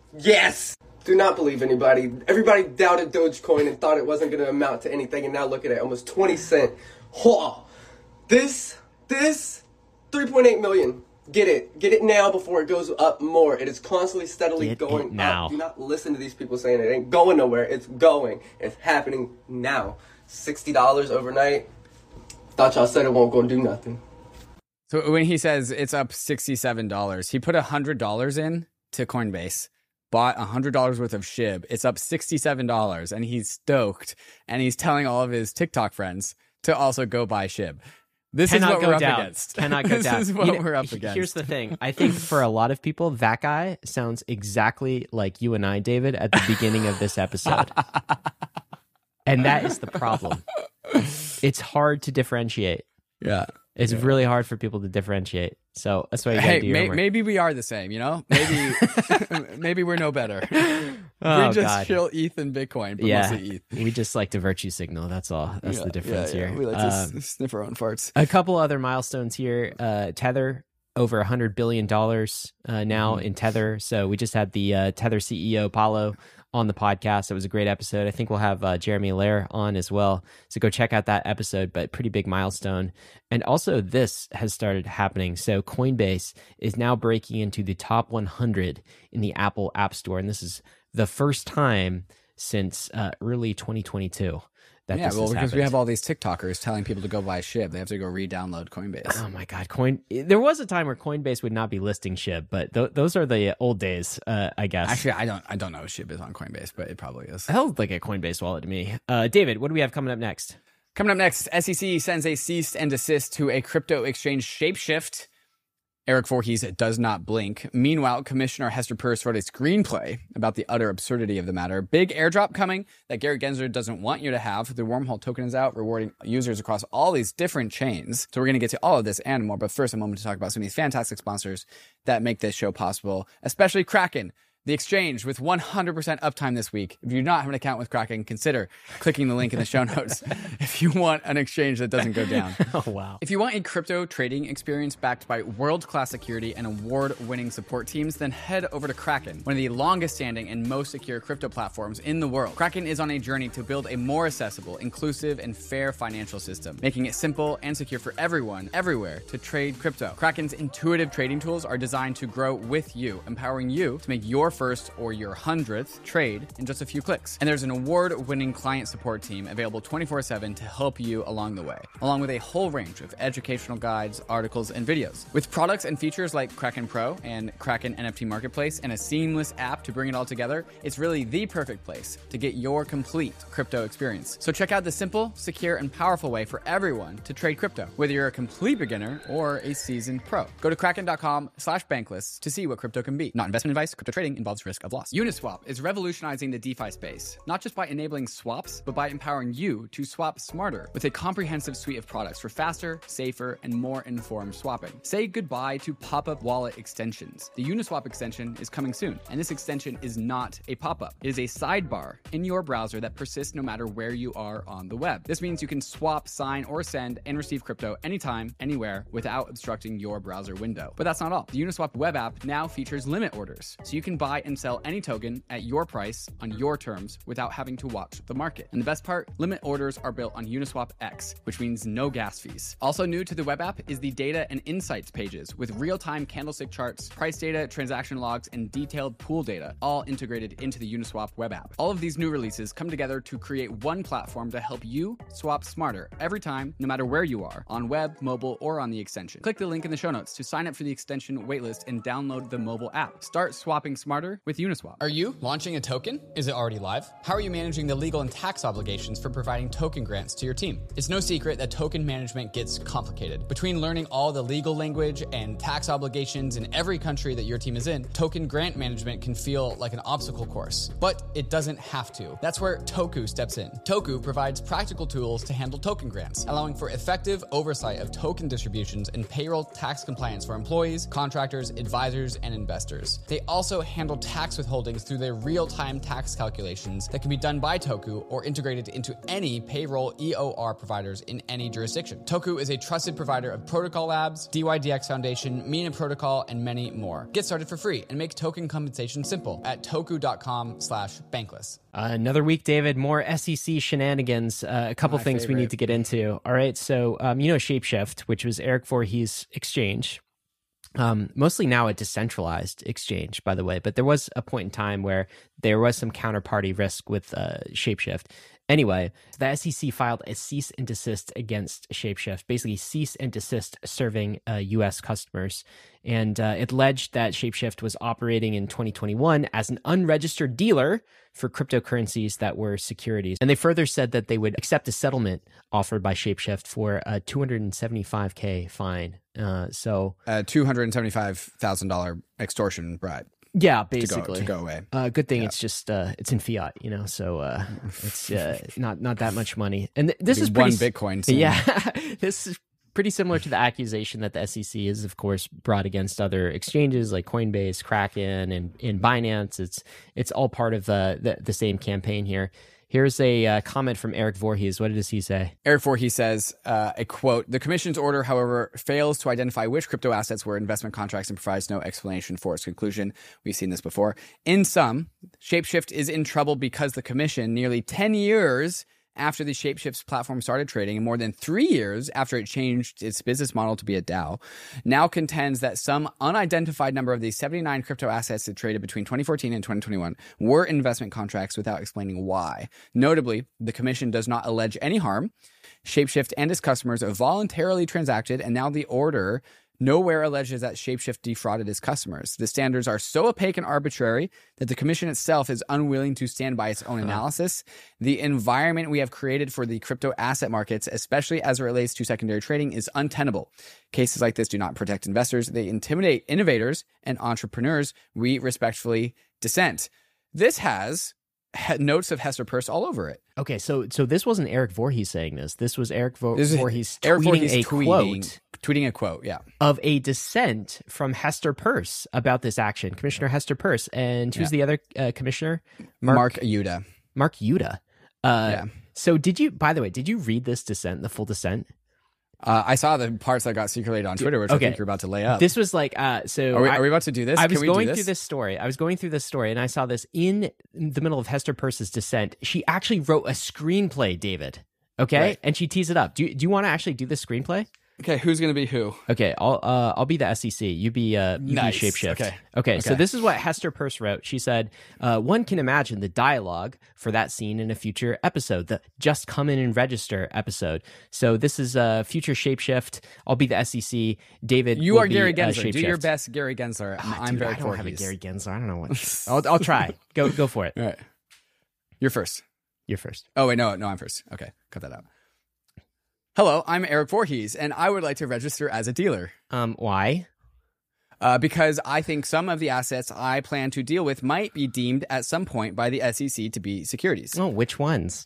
Yes! Do not believe anybody. Everybody doubted Dogecoin and thought it wasn't going to amount to anything, and now look at it, almost twenty cent. Whoa. This, this, three point eight million. Get it. Get it now before it goes up more. It is constantly, steadily Get going it now. up. Do not listen to these people saying it ain't going nowhere. It's going. It's happening now. sixty dollars overnight. Thought y'all said it won't go do nothing. So when he says it's up sixty-seven dollars, he put one hundred dollars in to Coinbase, bought one hundred dollars worth of S H I B. It's up sixty-seven dollars, and he's stoked. And he's telling all of his TikTok friends to also go buy SHIB. This Cannot is what go we're down. up against. Cannot go this down. This is what You know, we're up he- against. Here's the thing. I think for a lot of people, that guy sounds exactly like you and I, David, at the beginning of this episode. And that is the problem. It's hard to differentiate. Yeah. It's Yeah. really hard for people to differentiate. So that's why you gotta Hey, do your may, homework. maybe we are the same, you know? Maybe maybe we're no better. Oh, we just God. chill E T H and Bitcoin, but Yeah, mostly E T H. we just like to virtue signal. That's all. That's Yeah, the difference yeah, yeah. here. We like to Um, s- sniff our own farts. a couple other milestones here. Uh, Tether, over one hundred billion dollars uh, now Mhm. in Tether. So we just had the uh, Tether C E O, Paulo, on the podcast. It was a great episode. I think we'll have uh, Jeremy Allaire on as well. So go check out that episode, but pretty big milestone. And also this has started happening. So Coinbase is now breaking into the top one hundred in the Apple App Store. And this is the first time since uh, early twenty twenty-two. That Yeah, this well, has because we happened. have all these TikTokers telling people to go buy SHIB. They have to go re-download Coinbase. Oh my God, Coin! There was a time where Coinbase would not be listing SHIB, but th- those are the old days, uh, I guess. Actually, I don't I don't know if SHIB is on Coinbase, but it probably is. it felt like a Coinbase wallet to me. Uh, David, what do we have coming up next? Coming up next, S E C sends a cease and desist to a crypto exchange Shapeshift. Eric Voorhees does not blink. Meanwhile, Commissioner Hester Peirce wrote a screenplay about the utter absurdity of the matter. Big airdrop coming that Gary Gensler doesn't want you to have. The Wormhole token is out, rewarding users across all these different chains. So we're going to get to all of this and more. But first, a moment to talk about some of these fantastic sponsors that make this show possible, especially Kraken, the exchange with one hundred percent uptime this week. If you do not have an account with Kraken, consider clicking the link in the show notes if you want an exchange that doesn't go down. Oh, wow. If you want a crypto trading experience backed by world-class security and award-winning support teams, then head over to Kraken, one of the longest-standing and most secure crypto platforms in the world. Kraken is on a journey to build a more accessible, inclusive, and fair financial system, making it simple and secure for everyone, everywhere, to trade crypto. Kraken's intuitive trading tools are designed to grow with you, empowering you to make your first or your hundredth trade in just a few clicks. And there's an award-winning client support team available twenty-four seven to help you along the way, along with a whole range of educational guides, articles, and videos. With products and features like Kraken Pro and Kraken N F T Marketplace and a seamless app to bring it all together, it's really the perfect place to get your complete crypto experience. So check out the simple, secure, and powerful way for everyone to trade crypto, whether you're a complete beginner or a seasoned pro. Go to kraken.com slash bankless to see what crypto can be. Not investment advice. Crypto trading involves risk of loss. Uniswap is revolutionizing the DeFi space, not just by enabling swaps, but by empowering you to swap smarter with a comprehensive suite of products for faster, safer, and more informed swapping. Say goodbye to pop-up wallet extensions. The Uniswap extension is coming soon, and this extension is not a pop-up. It is a sidebar in your browser that persists no matter where you are on the web. This means you can swap, sign, or send and receive crypto anytime, anywhere, without obstructing your browser window. But that's not all. The Uniswap web app now features limit orders, so you can buy and sell any token at your price on your terms without having to watch the market. And the best part, limit orders are built on Uniswap X, which means no gas fees. Also new to the web app is the data and insights pages with real-time candlestick charts, price data, transaction logs, and detailed pool data, all integrated into the Uniswap web app. All of these new releases come together to create one platform to help you swap smarter every time, no matter where you are, on web, mobile, or on the extension. Click the link in the show notes to sign up for the extension waitlist and download the mobile app. Start swapping smarter with Uniswap. Are you launching a token? Is it already live? How are you managing the legal and tax obligations for providing token grants to your team? It's no secret that token management gets complicated. Between learning all the legal language and tax obligations in every country that your team is in, token grant management can feel like an obstacle course. But it doesn't have to. That's where Toku steps in. Toku provides practical tools to handle token grants, allowing for effective oversight of token distributions and payroll tax compliance for employees, contractors, advisors, and investors. They also handle tax withholdings through their real-time tax calculations that can be done by Toku or integrated into any payroll E O R providers in any jurisdiction. Toku is a trusted provider of Protocol Labs, D Y D X Foundation, Mina Protocol, and many more. Get started for free and make token compensation simple at toku.com slash bankless. Uh, another week, David. More S E C shenanigans. Uh, a couple My things we favorite. need to get into. All right. So, um, you know, Shapeshift, which was Eric Voorhees' exchange. Um, mostly now a decentralized exchange, by the way, but there was a point in time where there was some counterparty risk with uh, Shapeshift. Anyway, the S E C filed a cease and desist against Shapeshift, basically cease and desist serving uh, U S customers. And uh, it alleged that Shapeshift was operating in twenty twenty-one as an unregistered dealer for cryptocurrencies that were securities. And they further said that they would accept a settlement offered by Shapeshift for a two hundred seventy-five thousand fine. Uh, so a two hundred seventy-five thousand dollars extortion bribe. Yeah, basically to go, to go away. Uh, good thing yeah. it's just uh, it's in fiat, you know, so uh, it's uh, not not that much money. And th- this I mean, is pretty, one Bitcoin. So. Yeah, this is pretty similar to the accusation that the S E C has, of course, brought against other exchanges like Coinbase, Kraken, and, and Binance. It's it's all part of uh, the the same campaign here. Here's a uh, comment from Eric Voorhees. What does he say? Eric Voorhees says, uh, a quote, "The commission's order, however, fails to identify which crypto assets were investment contracts and provides no explanation for its conclusion." We've seen this before. In sum, Shapeshift is in trouble because the commission, nearly ten years after the Shapeshift's platform started trading and more than three years after it changed its business model to be a DAO, now contends that some unidentified number of the seventy-nine crypto assets that traded between twenty fourteen and twenty twenty-one were investment contracts without explaining why. Notably, the commission does not allege any harm. Shapeshift and its customers have voluntarily transacted, and now the order nowhere alleges that Shapeshift defrauded its customers. The standards are so opaque and arbitrary that the commission itself is unwilling to stand by its own analysis. The environment we have created for the crypto asset markets, especially as it relates to secondary trading, is untenable. Cases like this do not protect investors. They intimidate innovators and entrepreneurs. We respectfully dissent. This has notes of Hester Peirce all over it. Okay, so so this wasn't Eric Voorhees saying this. This was Eric Vo- This is Voorhees tweeting Eric Voorhees a tweeting, quote tweeting a quote, yeah. of a dissent from Hester Peirce about this action. Commissioner Hester Peirce. And who's Yeah. the other uh, commissioner? Mark Yuda. Mark Yuda. Uh, Yeah. So did you, by the way, did you read this dissent, the full dissent? Uh, I saw the parts that got circulated on Twitter, which I Okay. think you're about to lay up. This was like, uh, so are, we, I, are we about to do this? I Can was we going do this? through this story. I was going through this story and I saw this in the middle of Hester Peirce's dissent. She actually wrote a screenplay, David. Okay. Right. And she tees it up. Do you, do you want to actually do the screenplay? Okay, who's going to be who? Okay, I'll uh, I'll be the S E C. You be uh, you Nice. be Shapeshift. Okay. okay. So Okay. this is what Hester Peirce wrote. She said, uh, "One can imagine the dialogue for that scene in a future episode, the just come in and register episode." So this is a uh, future Shapeshift. I'll be the S E C. David, You will are be, Gary uh, Gensler. Do your Shapeshift. best, Gary Gensler. Ah, I'm dude, very I don't have a Voorhees. Gary Gensler. I don't know what. I'll I'll try. Go go for it. All right. You're first. You're first. Oh, wait, no, no, I'm first. Okay, cut that out. Hello, I'm Eric Voorhees, and I would like to register as a dealer. Um, why? Uh, because I think some of the assets I plan to deal with might be deemed at some point by the S E C to be securities. Oh, which ones?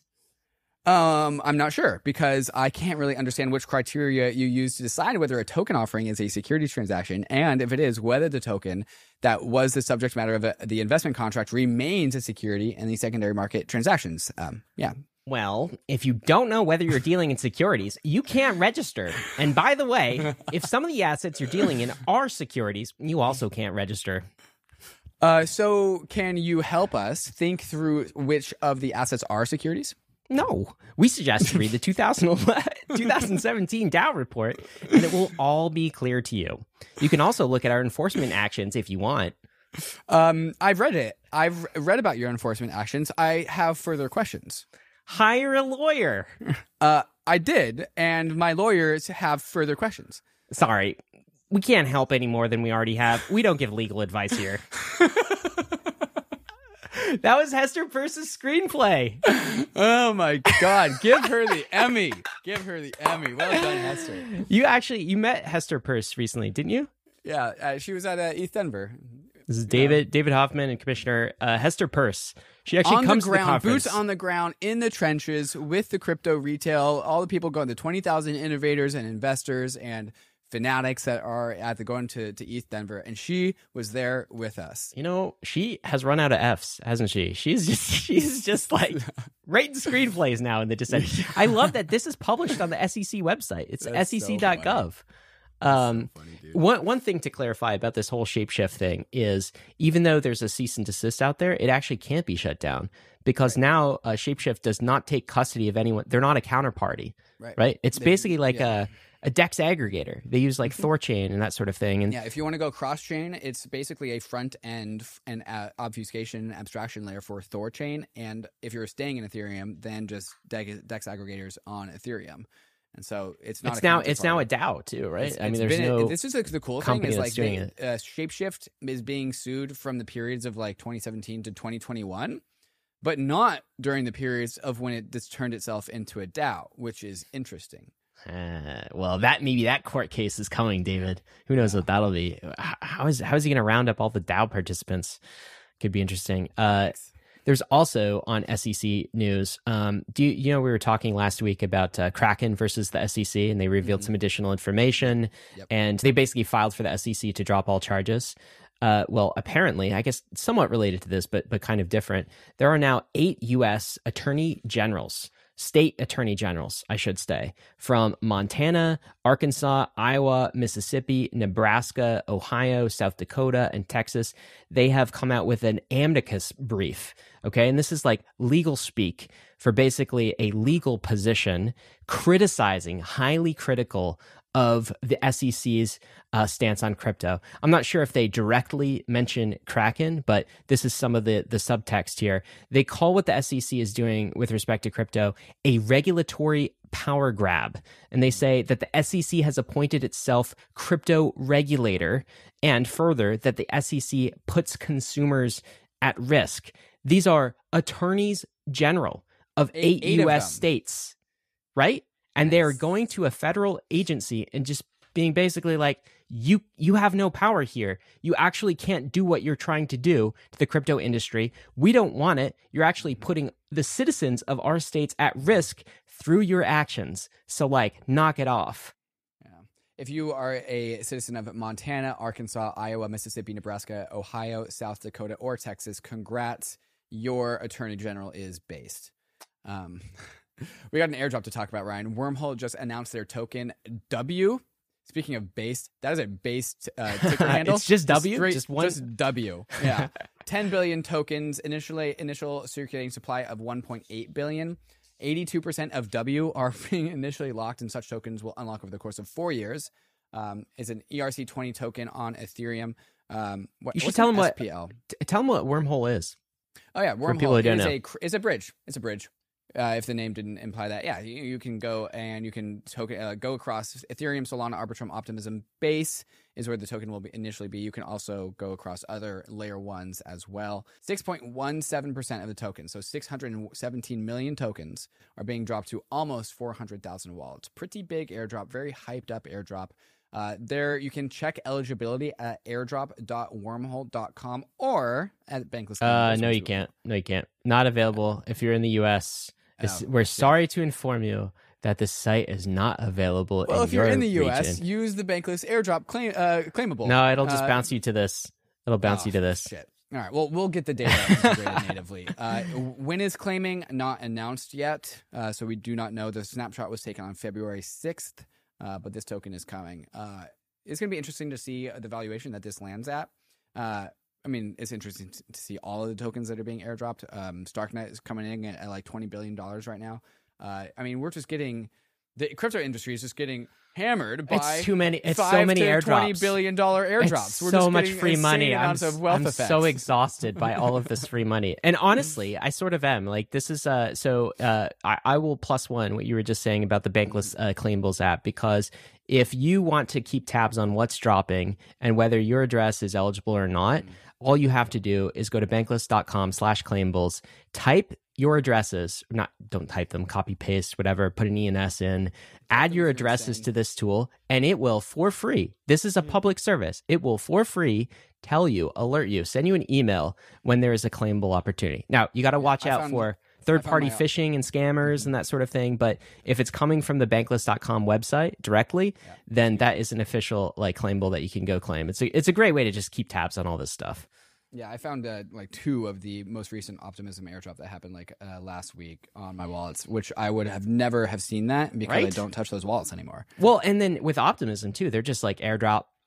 Um, I'm not sure because I can't really understand which criteria you use to decide whether a token offering is a securities transaction, and if it is, whether the token that was the subject matter of a, the investment contract remains a security in the secondary market transactions. Um, yeah. Well, if you don't know whether you're dealing in securities, you can't register. And by the way, if some of the assets you're dealing in are securities, you also can't register. Uh, so can you help us think through which of the assets are securities? No, we suggest you read the two thousand twenty seventeen DAO report, and it will all be clear to you. You can also look at our enforcement actions if you want. Um, I've read it. I've read about your enforcement actions. I have further questions. Hire a lawyer. Uh, I did, and my lawyers have further questions. Sorry, we can't help any more than we already have. We don't give legal advice here. That was Hester Peirce's screenplay. Oh my God! Give her the Emmy. Give her the Emmy. Well done, Hester. You actually you met Hester Peirce recently, didn't you? Yeah, uh, she was at uh, East Denver. This is David David Hoffman and Commissioner uh, Hester Peirce. She actually On comes the ground, to the conference. boots on the ground, in the trenches with the crypto retail. All the people going, the twenty thousand innovators and investors and fanatics that are at the going to, to East Denver, and she was there with us. You know, she has run out of F's, hasn't she? She's just she's just like writing screenplays now in the dissent. I love that this is published on the S E C website. It's That's S E C dot gov. so Um, funny, dude. one one thing to clarify about this whole Shapeshift thing is, even though there's a cease and desist out there, it actually can't be shut down because now uh, Shapeshift does not take custody of anyone. They're not a counterparty, Right. right? It's They- basically like yeah. a a DEX aggregator. They use like Thorchain and that sort of thing. And yeah, if you want to go cross-chain, it's basically a front-end and uh, obfuscation abstraction layer for Thorchain. And if you're staying in Ethereum, then just DEX, DEX aggregators on Ethereum. And so it's not. It's a now it's now a DAO too, right? It's, I mean, it's there's been, no. This is like the cool thing is like they, uh, Shapeshift is being sued from the periods of like twenty seventeen to twenty twenty-one, but not during the periods of when it just turned itself into a DAO, which is interesting. Uh, well, that maybe that court case is coming, David. Who knows what that'll be? How is how is he going to round up all the DAO participants? Could be interesting. Uh, there's also on S E C news. Um, do you, you know we were talking last week about uh, Kraken versus the S E C, and they revealed mm-hmm. some additional information, yep. and they basically filed for the S E C to drop all charges. Uh, well, apparently, I guess somewhat related to this, but but kind of different. There are now eight U S attorney generals. State attorney generals, I should say, from Montana, Arkansas, Iowa, Mississippi, Nebraska, Ohio, South Dakota, and Texas. They have come out with an amicus brief, okay? And this is like legal speak for basically a legal position criticizing, highly critical of the S E C's uh, stance on crypto. I'm not sure if they directly mention Kraken, but this is some of the, the subtext here. They call what the S E C is doing with respect to crypto a regulatory power grab. And they say that the S E C has appointed itself crypto regulator, and further, that the S E C puts consumers at risk. These are attorneys general of eight, eight U S states, right? And they are going to a federal agency and just being basically like, you you have no power here. You actually can't do what you're trying to do to the crypto industry. We don't want it. You're actually putting the citizens of our states at risk through your actions. So, like, knock it off. Yeah. If you are a citizen of Montana, Arkansas, Iowa, Mississippi, Nebraska, Ohio, South Dakota, or Texas, congrats. Your attorney general is based. Um We got an airdrop to talk about, Ryan. Wormhole just announced their token W. Speaking of based, that is a based uh, ticker handle. It's just W, just, straight, just one, just W. Yeah, ten billion tokens. Initially, initial circulating supply of one point eight billion. Eighty-two percent of W are being initially locked, and such tokens will unlock over the course of four years. Um, is an E R C twenty token on Ethereum. Um, what, you should tell them S P L? what. T- tell them what Wormhole is. Oh yeah, Wormhole people who don't is know. a is a bridge. It's a bridge. Uh, if the name didn't imply that, yeah, you, you can go and you can token uh, go across Ethereum, Solana, Arbitrum, Optimism base is where the token will be initially be. You can also go across other layer ones as well. six point one seven percent of the tokens, so six hundred seventeen million tokens, are being dropped to almost four hundred thousand wallets. Pretty big airdrop, very hyped up airdrop. Uh, there, you can check eligibility at airdrop dot wormhole dot com or at Bankless. Uh, no, you can't. No, you can't. Not available if you're in the U S. This, oh, we're sorry yeah. to inform you that the site is not available. Well, in if you're your in the U S, region. use the Bankless airdrop claim uh, claimable. No, it'll just uh, bounce you to this. It'll bounce oh, you to this. Shit. All right. Well, we'll get the data integrated natively. Uh, when is claiming not announced yet? Uh, so we do not know. The snapshot was taken on February sixth, uh, but this token is coming. Uh, it's going to be interesting to see the valuation that this lands at. Uh, I mean, it's interesting to see all of the tokens that are being airdropped. Um, Starknet is coming in at, at like twenty billion dollars right now. Uh, I mean, we're just getting the crypto industry is just getting hammered by it's too many. It's five so many to airdrops. twenty billion dollar airdrops. It's we're so just much getting free money. I'm, amounts of wealth I'm effects. so exhausted by all of this free money. And honestly, I sort of am. Like this is uh. So uh, I, I will plus one what you were just saying about the Bankless uh, Claimables app, because if you want to keep tabs on what's dropping and whether your address is eligible or not, mm. all you have to do is go to bankless dot com slash claimables, type your addresses, not don't type them, copy paste, whatever, put an E and S in, add your addresses to this tool, and it will for free. This is a public service. It will for free tell you, alert you, send you an email when there is a claimable opportunity. Now, you got to watch out for third-party phishing and scammers and that sort of thing, but if it's coming from the bankless dot com website directly, yeah. then that is an official like claimable that you can go claim. It's a, it's a great way to just keep tabs on all this stuff. Yeah, I found uh, like two of the most recent Optimism airdrop that happened like uh, last week on my wallets, which I would have never have seen that because right? I don't touch those wallets anymore. Well, and then with Optimism too, they're just like airdrop,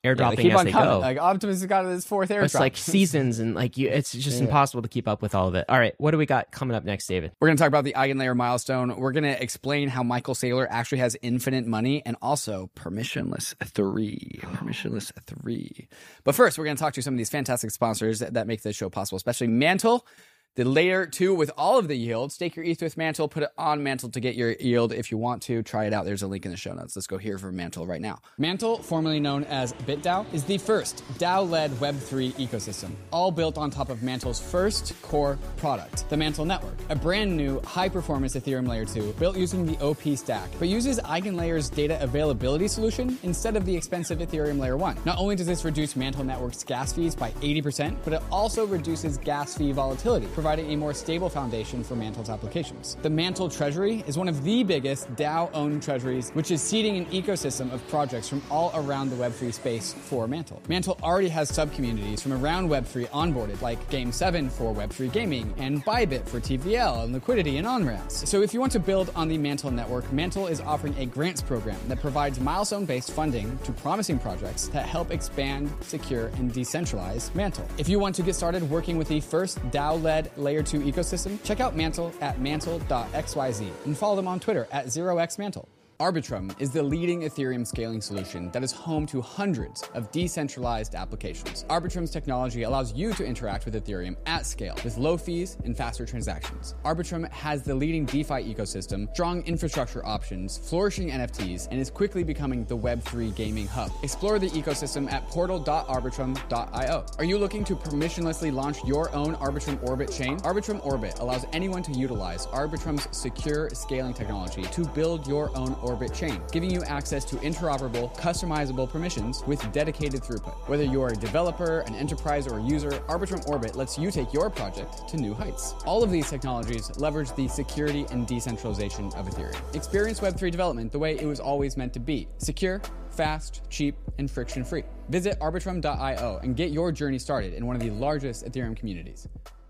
airdropping they keep as on they coming. go. Like Optimus has got his fourth airdrop. It's like seasons and like you, it's just Yeah. impossible to keep up with all of it. All right, what do we got coming up next, David? We're going to talk about the Eigenlayer milestone. We're going to explain how Michael Saylor actually has infinite money and also permissionless three. Permissionless three. But first, we're going to talk to some of these fantastic sponsors that, that make this show possible, especially Mantle. The layer two with all of the yield. Stake your E T H with Mantle. Put it on Mantle to get your yield if you want to. Try it out. There's a link in the show notes. Let's go here for Mantle right now. Mantle, formerly known as BitDAO, is the first DAO-led Web three ecosystem, all built on top of Mantle's first core product, the Mantle Network, a brand new high-performance Ethereum Layer two built using the O P stack, but uses Eigenlayer's data availability solution instead of the expensive Ethereum Layer one. Not only does this reduce Mantle Network's gas fees by eighty percent, but it also reduces gas fee volatility, providing a more stable foundation for Mantle's applications. The Mantle Treasury is one of the biggest DAO-owned treasuries, which is seeding an ecosystem of projects from all around the Web three space for Mantle. Mantle already has sub-communities from around Web three onboarded, like Game seven for Web three gaming, and Bybit for T V L and liquidity and on-ramps. So if you want to build on the Mantle network, Mantle is offering a grants program that provides milestone-based funding to promising projects that help expand, secure, and decentralize Mantle. If you want to get started working with the first DAO-led Layer two ecosystem, check out Mantle at mantle dot x y z and follow them on Twitter at zero x mantle. Arbitrum is the leading Ethereum scaling solution that is home to hundreds of decentralized applications. Arbitrum's technology allows you to interact with Ethereum at scale with low fees and faster transactions. Arbitrum has the leading DeFi ecosystem, strong infrastructure options, flourishing N F Ts, and is quickly becoming the Web three gaming hub. Explore the ecosystem at portal dot arbitrum dot i o. Are you looking to permissionlessly launch your own Arbitrum Orbit chain? Arbitrum Orbit allows anyone to utilize Arbitrum's secure scaling technology to build your own Orbit chain, giving you access to interoperable, customizable permissions with dedicated throughput. Whether you're a developer, an enterprise, or a user, Arbitrum Orbit lets you take your project to new heights. All of these technologies leverage the security and decentralization of Ethereum. Experience Web three development the way it was always meant to be: secure, fast, cheap, and friction-free. Visit arbitrum dot i o and get your journey started in one of the largest Ethereum communities.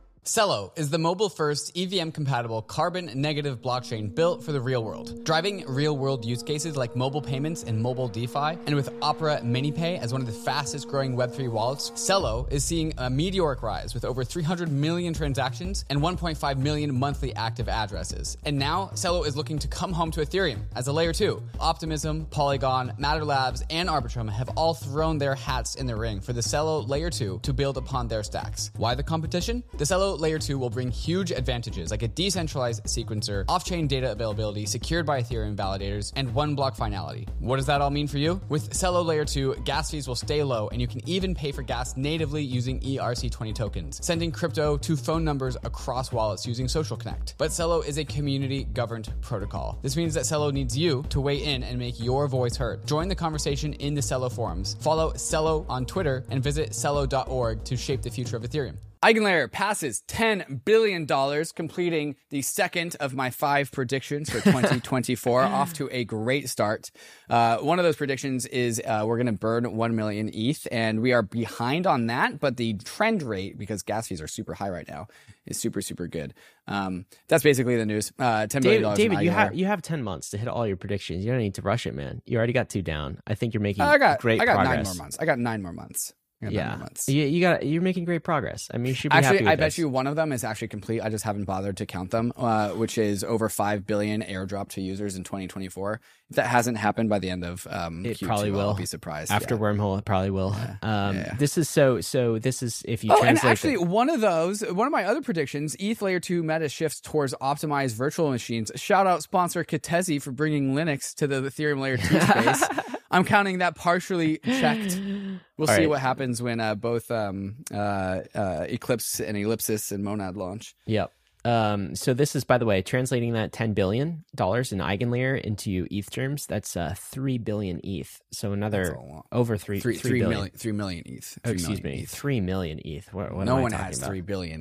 Celo is the mobile-first, E V M-compatible, carbon-negative blockchain built for the real world, driving real-world use cases like mobile payments and mobile DeFi. And with Opera MiniPay as one of the fastest-growing Web three wallets, Celo is seeing a meteoric rise with over three hundred million transactions and one point five million monthly active addresses. And now, Celo is looking to come home to Ethereum as a layer two. Optimism, Polygon, Matter Labs, and Arbitrum have all thrown their hats in the ring for the Celo layer two to build upon their stacks. Why the competition? The Celo Layer two will bring huge advantages like a decentralized sequencer, off-chain data availability secured by Ethereum validators, and one-block finality. What does that all mean for you? With Celo Layer two, gas fees will stay low, and you can even pay for gas natively using E R C twenty tokens, sending crypto to phone numbers across wallets using Social Connect. But Celo is a community-governed protocol. This means that Celo needs you to weigh in and make your voice heard. Join the conversation in the Celo forums. Follow Celo on Twitter and visit celo dot org to shape the future of Ethereum. Eigenlayer passes ten billion dollars, completing the second of my five predictions for twenty twenty-four. Off to a great start. Uh, one of those predictions is uh, we're going to burn one million E T H, and we are behind on that, but the trend rate, because gas fees are super high right now, is super, super good. Um, that's basically the news. Uh, ten billion dollars. David, David you have you have ten months to hit all your predictions. You don't need to rush it, man. You already got two down. I think you're making I got, great I got progress. nine more months. I got nine more months. Yeah, you, you got you. You're making great progress. I mean, you should be actually. happy with I bet this. you one of them is actually complete. I just haven't bothered to count them, uh, which is over five billion airdrop to users in twenty twenty-four. If that hasn't happened by the end of um, it Q two, probably will. I'll be surprised. After yeah. Wormhole, it probably will. Yeah. Um, Yeah. This is so. So this is if you Oh, translate. and actually, the- one of those, one of my other predictions, E T H Layer two meta shifts towards optimized virtual machines. Shout out sponsor Katezi for bringing Linux to the Ethereum Layer two space. I'm counting that partially checked. We'll All see right. what happens when uh, both um, uh, uh, Eclipse and Ellipsis and Monad launch. Yep. Um, so this is, by the way, translating that ten billion dollars in Eigenlayer into E T H terms. That's uh, three billion E T H. So another That's a lot. over three, Three, three three billion. million, three million E T H. Oh, Three excuse million me, E T H. three million E T H. What, what No am I one talking has about? three billion.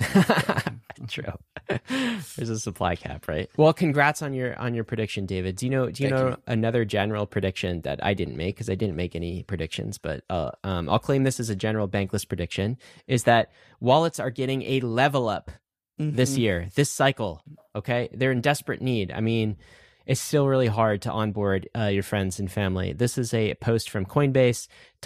True. There's a supply cap, right? Well, congrats on your on your prediction, David. Do you know do you Thank know you. another general prediction that I didn't make, because I didn't make any predictions, but uh, um, I'll claim this as a general bankless prediction, is that wallets are getting a level up this Mhm. year, this cycle. Okay, they're in desperate need. I mean, it's still really hard to onboard uh, your friends and family. This is a post from Coinbase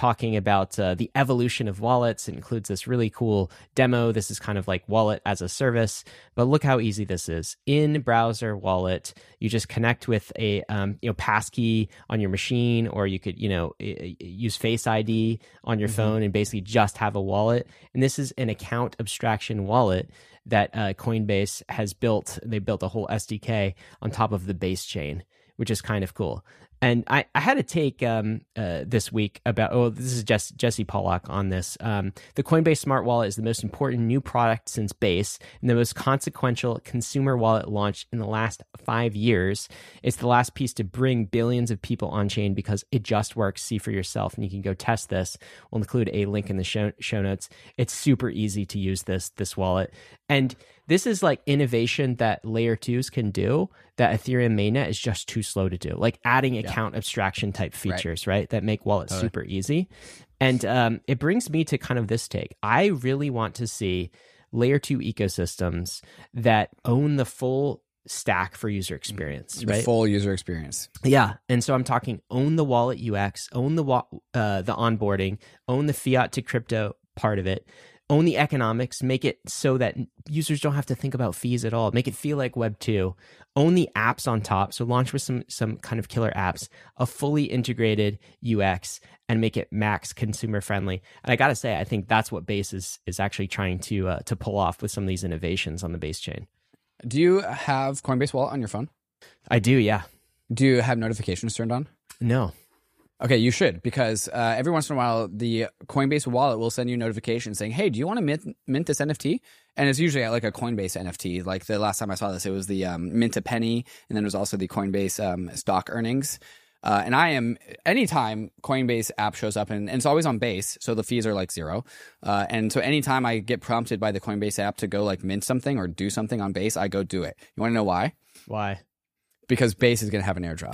talking about uh, the evolution of wallets. It includes this really cool demo. This is kind of like wallet as a service, but look how easy this is. In browser wallet, you just connect with a um, you know passkey on your machine, or you could you know use Face I D on your mm-hmm. phone and basically just have a wallet. And this is an account abstraction wallet that uh, Coinbase has built. They built a whole S D K on top of the Base chain, which is kind of cool. And I, I had a take um, uh, this week about, oh, this is Jess, Jesse Pollock on this. Um, the Coinbase Smart Wallet is the most important new product since Base and the most consequential consumer wallet launched in the last five years. It's the last piece to bring billions of people on chain because it just works. See for yourself, and you can go test this. We'll include a link in the show, show notes. It's super easy to use this this wallet. And this is like innovation that layer twos can do that Ethereum mainnet is just too slow to do, like adding account yeah. abstraction type features, right? right? That make wallets totally. super easy. And um, it brings me to kind of this take. I really want to see layer two ecosystems that own the full stack for user experience, the right? Full user experience. Yeah. And so I'm talking own the wallet U X, own the wa- uh, the onboarding, own the fiat to crypto part of it, own the economics, make it so that users don't have to think about fees at all, make it feel like Web two, own the apps on top, so launch with some some kind of killer apps, a fully integrated U X, and make it max consumer friendly. And I got to say, I think that's what Base is, is actually trying to uh, to pull off with some of these innovations on the Base chain. Do you have Coinbase Wallet on your phone? I do, yeah. Do you have notifications turned on? No. Okay, you should, because uh, every once in a while, the Coinbase wallet will send you notifications saying, hey, do you want to mint, mint this N F T? And it's usually like a Coinbase N F T. Like the last time I saw this, it was the um, mint a penny, and then it was also the Coinbase um, stock earnings. Uh, and I am, anytime Coinbase app shows up, and, and it's always on Base, so the fees are like zero. Uh, and so anytime I get prompted by the Coinbase app to go like mint something or do something on Base, I go do it. You want to know why? Why? Because Base is going to have an airdrop.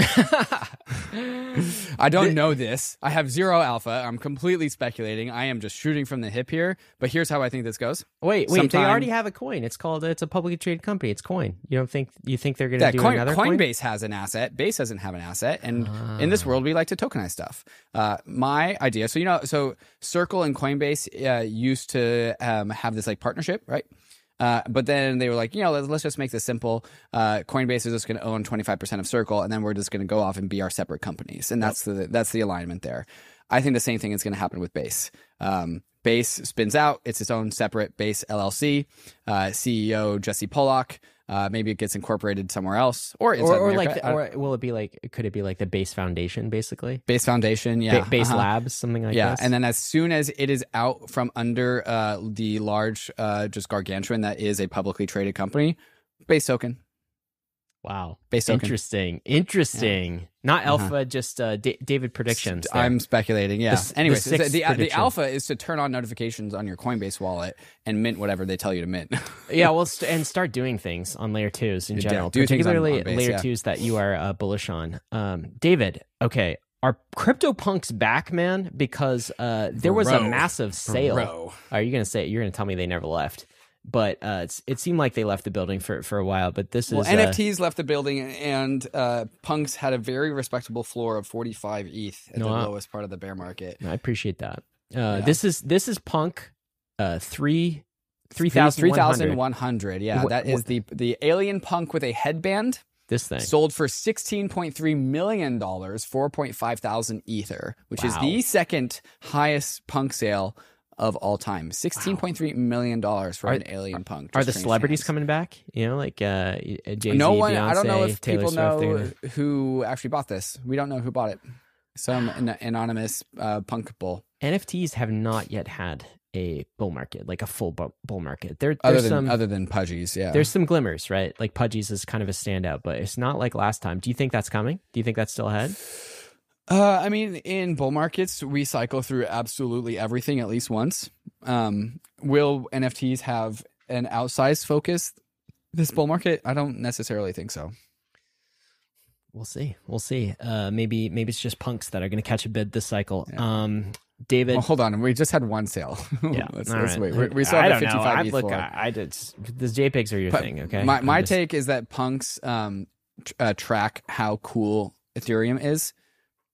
I don't know this. I have zero alpha. I'm completely speculating. I am just shooting from the hip here. But here's how I think this goes. Wait, wait. Sometime, they already have a coin. It's called. It's a publicly traded company. It's Coin. You don't think? You think they're going to yeah, do coin, another Coinbase coin? has an asset. Base doesn't have an asset. And ah. in this world, we like to tokenize stuff. Uh, my idea. So you know, so Circle and Coinbase uh, used to um, have this like partnership, right? Uh, but then they were like, you know, let's, let's just make this simple. Uh, Coinbase is just going to own twenty-five percent of Circle, and then we're just going to go off and be our separate companies. And that's the that's the alignment there. I think the same thing is going to happen with Base. Um, Base spins out. It's its own separate Base L L C. Uh, C E O Jesse Pollock. Uh, maybe it gets incorporated somewhere else, or inside or, or America. like, the, or will it be like? Could it be like the Base Foundation, basically? Base Foundation, yeah. Ba- Base uh-huh. Labs, something like yeah. this. Yeah, and then as soon as it is out from under uh, the large, uh, just gargantuan that is a publicly traded company, Base token. Wow. Base token. Interesting. Interesting. Yeah. Not alpha, uh-huh. just uh, D- David predictions. There. I'm speculating, yeah. The, Anyways, the, the, the, the alpha is to turn on notifications on your Coinbase wallet and mint whatever they tell you to mint. yeah, well, st- and start doing things on layer twos in general, do particularly on, on base, layer yeah. twos that you are uh, bullish on. Um, David, okay. Are CryptoPunks back, man? Because uh, there was Bro. a massive sale. Bro. Are you going to say, you're going to tell me they never left? But uh, it's, it seemed like they left the building for, for a while. But this well, is N F Ts uh, left the building, and uh, Punks had a very respectable floor of forty-five E T H at no, the I, lowest part of the bear market. I appreciate that. Uh, yeah. This is this is Punk uh, three three thousand thousand one hundred. Yeah, what, that is what? the the alien Punk with a headband. This thing sold for sixteen point three million dollars, four point five thousand Ether, which wow. is the second highest Punk sale of all time. sixteen point three million dollars for are, an alien Punk. Are the celebrities hands. coming back? You know, like uh, Jay-Z, no one. Beyonce, I don't know if Taylor people Swift, know who actually bought this. We don't know who bought it. Some an- anonymous uh, Punk bull. N F Ts have not yet had a bull market, like a full bu- bull market. There, other there's than some other than Pudgies, yeah. There's some glimmers, right? Like Pudgies is kind of a standout, but it's not like last time. Do you think that's coming? Do you think that's still ahead? Uh, I mean, in bull markets, we cycle through absolutely everything at least once. Um, will N F Ts have an outsized focus this bull market? I don't necessarily think so. We'll see. We'll see. Uh, maybe maybe it's just punks that are going to catch a bid this cycle. Yeah. Um, David, well, hold on. We just had one sale. Yeah, let's, all let's right. wait. We, we saw I the don't fifty-five know. I, E T H look, floor. I, I did. The JPEGs are your But thing, okay? My my just... take is that punks um tr- uh, track how cool Ethereum is.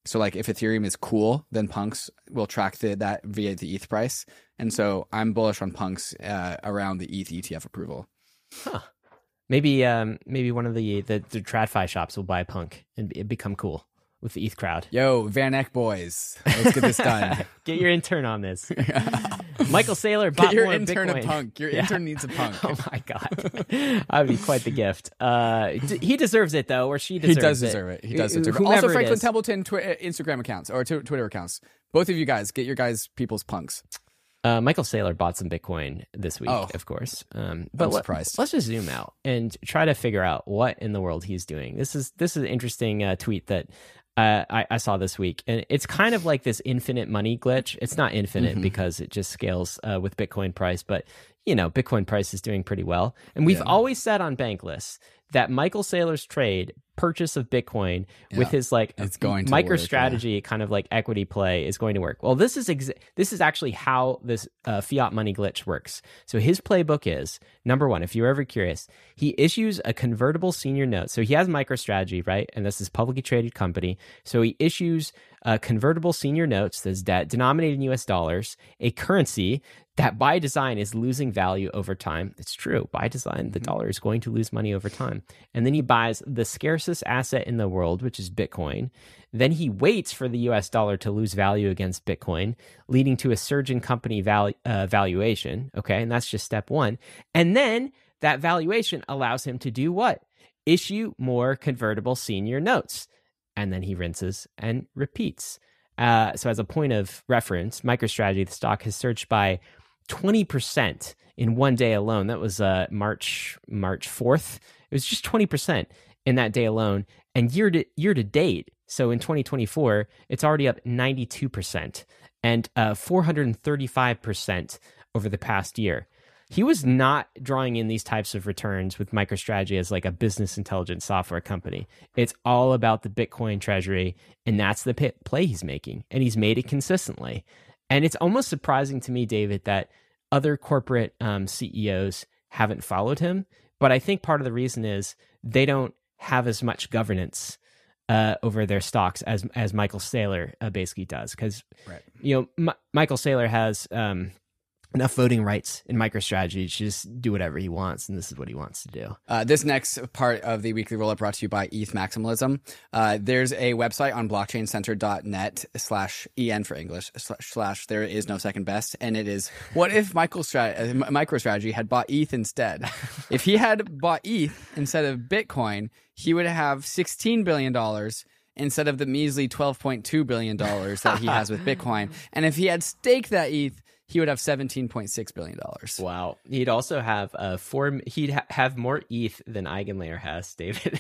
So like if Ethereum is cool, then Punks will track the, that via the E T H price. And so I'm bullish on Punks uh, around the E T H E T F approval. Huh. Maybe um, maybe one of the, the, the TradFi shops will buy a Punk and be, become cool with the E T H crowd. Yo, Van Eck boys, let's get this done. Get your intern on this. Michael Saylor bought Get your more intern Bitcoin. a Punk. Your Yeah. intern needs a Punk. Oh my god, that'd be quite the gift. Uh, d- he deserves it though, or she deserves He does it. deserve it. He does deserve it. Whomever Also, it Franklin is. Templeton twi- Instagram accounts or t- Twitter accounts. Both of you guys, get your guys people's Punks. Uh, Michael Saylor bought some Bitcoin this week, Oh. of course. Um, but I'm let, surprised. let's just zoom out and try to figure out what in the world he's doing. This is this is an interesting uh, tweet that uh, I, I saw this week, and it's kind of like this infinite money glitch. It's not infinite Mm-hmm. because it just scales uh, with Bitcoin price, but you know, Bitcoin price is doing pretty well. And we've Yeah. always said on Bankless that Michael Saylor's trade purchase of Bitcoin with Yeah. his like It's going to micro work, strategy kind of like equity play is going to work. Well, this is ex- this is actually how this uh, fiat money glitch works. So his playbook is number one. If you're ever curious, he issues a convertible senior note. So he has MicroStrategy, right? And this is publicly traded company. So he issues uh, convertible senior notes that's debt denominated in U S dollars, a currency that by design is losing value over time. It's true. By design, the dollar is going to lose money over time. And then he buys the scarcest asset in the world, which is Bitcoin. Then he waits for the U S dollar to lose value against Bitcoin, leading to a surge in company val- uh, valuation. Okay. And that's just step one. And then that valuation allows him to do what? Issue more convertible senior notes. And then he rinses and repeats. Uh, so as a point of reference, MicroStrategy, the stock has surged by twenty percent in one day alone. That was uh, March March fourth. It was just twenty percent in that day alone. And year to year to date, so in twenty twenty-four, it's already up ninety-two percent and uh, four hundred thirty-five percent over the past year. He was not drawing in these types of returns with MicroStrategy as like a business intelligence software company. It's all about the Bitcoin treasury, and that's the pit play he's making, and he's made it consistently. And it's almost surprising to me, David, that other corporate um, C E Os haven't followed him. But I think part of the reason is they don't have as much governance uh, over their stocks as as Michael Saylor uh, basically does. Because Right. you know, M- Michael Saylor has um, enough voting rights in MicroStrategy to just do whatever he wants, and this is what he wants to do. Uh, this next part of the weekly rollup brought to you by E T H Maximalism. Uh, there's a website on blockchaincenter.net slash en for English slash, slash there is no second best. And it is, what if Michael Strat- uh, MicroStrategy had bought E T H instead? If he had bought E T H instead of Bitcoin, he would have sixteen billion dollars instead of the measly twelve point two billion dollars that he has with Bitcoin. And if he had staked that E T H, he would have seventeen point six billion dollars. Wow. He'd also have uh, four. He'd ha- have more E T H than Eigenlayer has, David.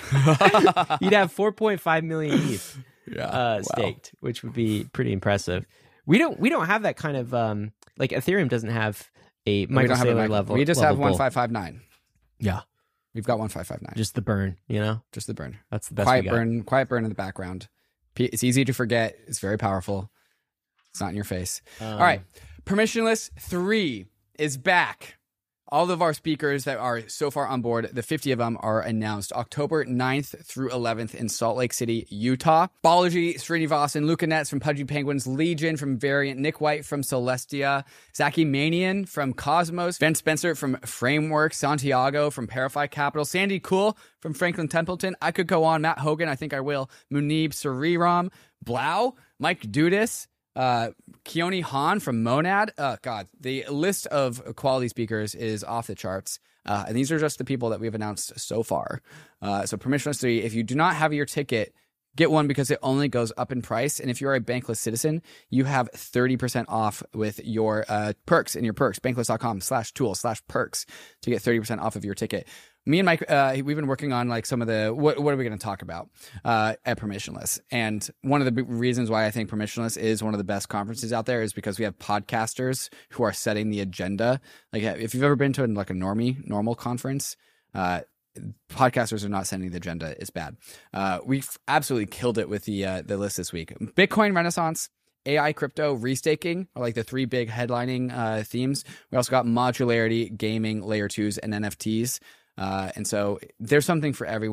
He'd have four point five million E T H Yeah, uh, wow. staked, which would be pretty impressive. We don't. We don't have that kind of um, like Ethereum doesn't have a We Michael don't have a Saylor mic- level. We just level have one bull. five five nine. Yeah, We've got one five five nine. Just, just the burn. You know, just the burn. that's the best. Quiet we got. burn. Quiet burn in the background. P- It's easy to forget. It's very powerful. It's not in your face. Um, All right. Permissionless three is back. All of our speakers that are so far on board, the fifty of them are announced October ninth through eleventh in Salt Lake City, Utah. Balaji Srinivasan, Luca Nets from Pudgy Penguins, Legion from Variant, Nick White from Celestia, Zaki Manian from Cosmos, Ben Spencer from Framework, Santiago from Parify Capital, Sandy Cool from Franklin Templeton. I could go on. Matt Hogan, I think I will. Munib Sariram, Blau, Mike Dudis, Uh, Keone Han from Monad. Uh, God, the list of quality speakers is off the charts. Uh, and these are just the people that we've announced so far. Uh, so permissionless three, if you do not have your ticket, get one because it only goes up in price. And if you're a Bankless citizen, you have thirty percent off with your uh, perks in your perks, bankless.com slash tool slash perks to get thirty percent off of your ticket. Me and Mike, uh, we've been working on like some of the, what, what are we going to talk about uh, at Permissionless? And one of the big reasons why I think Permissionless is one of the best conferences out there is because we have podcasters who are setting the agenda. Like if you've ever been to like a normie, normal conference, uh, podcasters are not setting the agenda. It's bad. Uh, we've absolutely killed it with the, uh, the list this week. Bitcoin Renaissance, A I, crypto, restaking are like the three big headlining uh, themes. We also got modularity, gaming, layer twos, and N F Ts. Uh, and so there's something for everyone.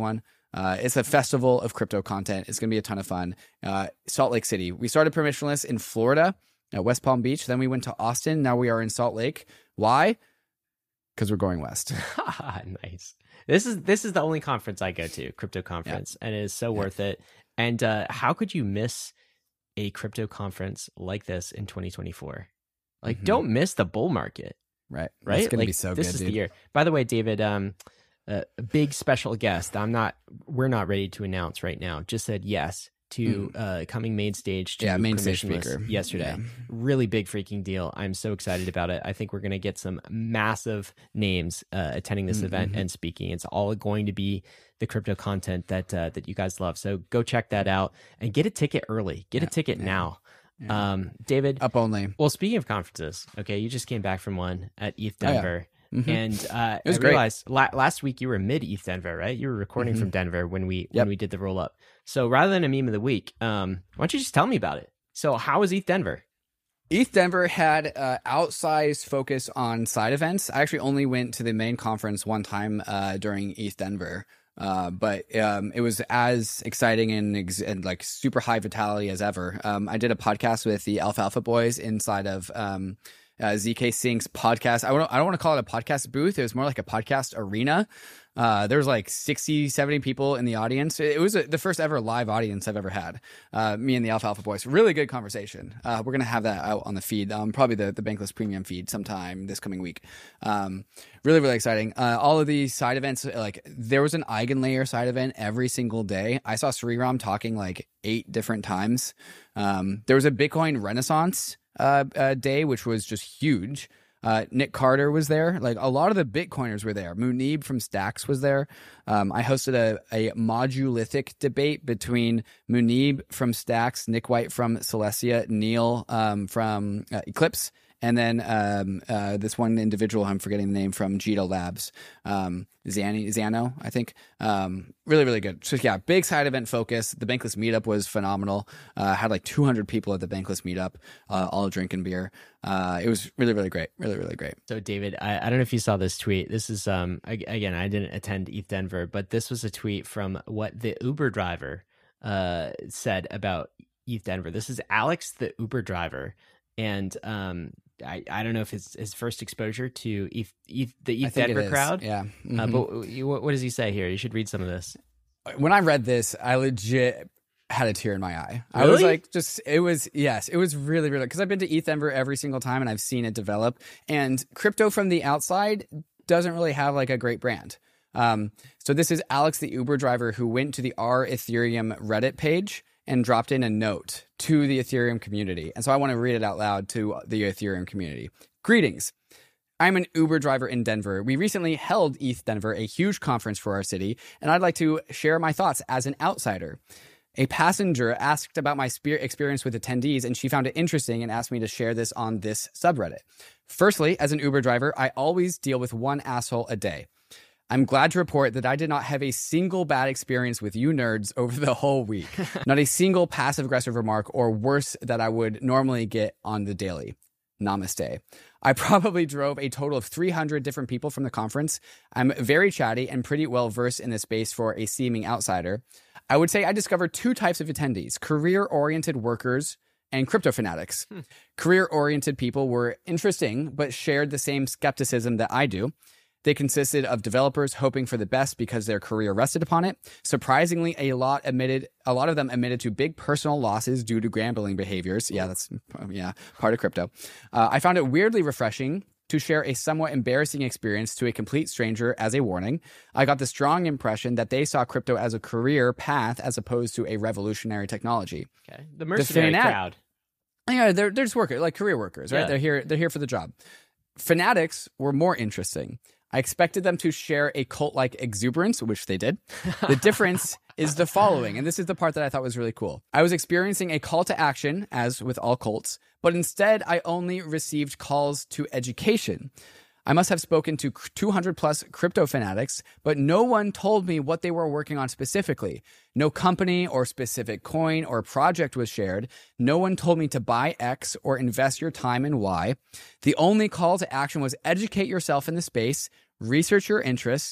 Uh, it's a festival of crypto content. It's going to be a ton of fun. Uh, Salt Lake City. We started permissionless in Florida, uh, West Palm Beach. Then we went to Austin. Now we are in Salt Lake. Why? Because we're going west. Nice. This is this is the only conference I go to, crypto conference, yeah. and it is so yeah. worth it. And uh, how could you miss a crypto conference like this in twenty twenty-four? Like, mm-hmm. don't miss the bull market. Right. Right. It's gonna like, be so this good, is dude. the year. By the way, David, um, uh, a big special guest. I'm not. We're not ready to announce right now. Just said yes to mm. uh, coming main stage. To yeah, main stage speaker yesterday. Yeah. Really big freaking deal. I'm so excited about it. I think we're gonna get some massive names uh, attending this mm-hmm. event and speaking. It's all going to be the crypto content that uh, that you guys love. So go check that out and get a ticket early. Get yeah, a ticket yeah, now. yeah. Um, David, up only. Well, speaking of conferences, okay, you just came back from one at E T H Denver. Oh, yeah. Mm-hmm. And uh, it was I great. realized la- last week you were mid E T H Denver, right? You were recording mm-hmm. from Denver when we yep. when we did the roll up. So rather than a meme of the week, um, why don't you just tell me about it? So how was E T H Denver? E T H Denver had uh, outsized focus on side events. I actually only went to the main conference one time uh, during E T H Denver, uh, but um, it was as exciting and, ex- and like super high vitality as ever. Um, I did a podcast with the Alpha Alpha Boys inside of um, uh, Z K Sync's podcast. I don't, I don't want to call it a podcast booth. It was more like a podcast arena. Uh, there was like sixty, seventy people in the audience. It was a, the first ever live audience I've ever had. Uh, me and the Alpha Alpha Boys. Really good conversation. Uh, we're going to have that out on the feed, um, probably the, the Bankless Premium feed sometime this coming week. Um, really, really exciting. Uh, all of these side events, like there was an Eigenlayer side event every single day. I saw Sriram talking like eight different times. Um, there was a Bitcoin Renaissance uh, uh, day, which was just huge. Uh, Nick Carter was there. Like a lot of the Bitcoiners were there. Munib from Stacks was there. Um, I hosted a, a modulithic debate between Munib from Stacks, Nick White from Celestia, Neil um, from uh, Eclipse, and then um, uh, this one individual, I'm forgetting the name, from Jita Labs, um, Zani, Zano, I think. Um, really, really good. So yeah, big side event focus. The Bankless meetup was phenomenal. Uh, had like two hundred people at the Bankless meetup, uh, all drinking beer. Uh, it was really, really great. Really, really great. So David, I, I don't know if you saw this tweet. This is, um again, I didn't attend E T H Denver, but this was a tweet from what the Uber driver uh, said about E T H Denver. This is Alex, the Uber driver. And um, I, I don't know if it's his first exposure to E T H, E T H, the E T H Denver crowd. Yeah. Mm-hmm. Uh, but what, what does he say here? You should read some of this. When I read this, I legit had a tear in my eye. Really? I was like, just, it was, yes, it was really, really, because I've been to E T H Denver every single time and I've seen it develop. And crypto from the outside doesn't really have like a great brand. Um, so this is Alex, the Uber driver, who went to the R Ethereum Reddit page and dropped in a note to the Ethereum community. And so I want to read it out loud to the Ethereum community. Greetings. I'm an Uber driver in Denver. We recently held E T H Denver, a huge conference for our city, and I'd like to share my thoughts as an outsider. A passenger asked about my experience with attendees, and she found it interesting and asked me to share this on this subreddit. Firstly, as an Uber driver, I always deal with one asshole a day. I'm glad to report that I did not have a single bad experience with you nerds over the whole week. Not a single passive-aggressive remark or worse that I would normally get on the daily. Namaste. I probably drove a total of three hundred different people from the conference. I'm very chatty and pretty well versed in the space for a seeming outsider. I would say I discovered two types of attendees: career-oriented workers and crypto fanatics. Hmm. Career-oriented people were interesting, but shared the same skepticism that I do. They consisted of developers hoping for the best because their career rested upon it. Surprisingly, a lot admitted, a lot of them admitted to big personal losses due to gambling behaviors. Yeah, that's yeah part of crypto. Uh, I found it weirdly refreshing to share a somewhat embarrassing experience to a complete stranger as a warning. I got the strong impression that they saw crypto as a career path as opposed to a revolutionary technology. Okay, the mercenary the fanat- crowd. Yeah, they're they're just workers, like career workers, right? Yeah. They're here. They're here for the job. Fanatics were more interesting. I expected them to share a cult-like exuberance, which they did. The difference is the following, and this is the part that I thought was really cool. I was experiencing a call to action, as with all cults, but instead I only received calls to education. I must have spoken to two hundred plus crypto fanatics, but no one told me what they were working on specifically. No company or specific coin or project was shared. No one told me to buy X or invest your time in Y. The only call to action was educate yourself in the space, research your interests,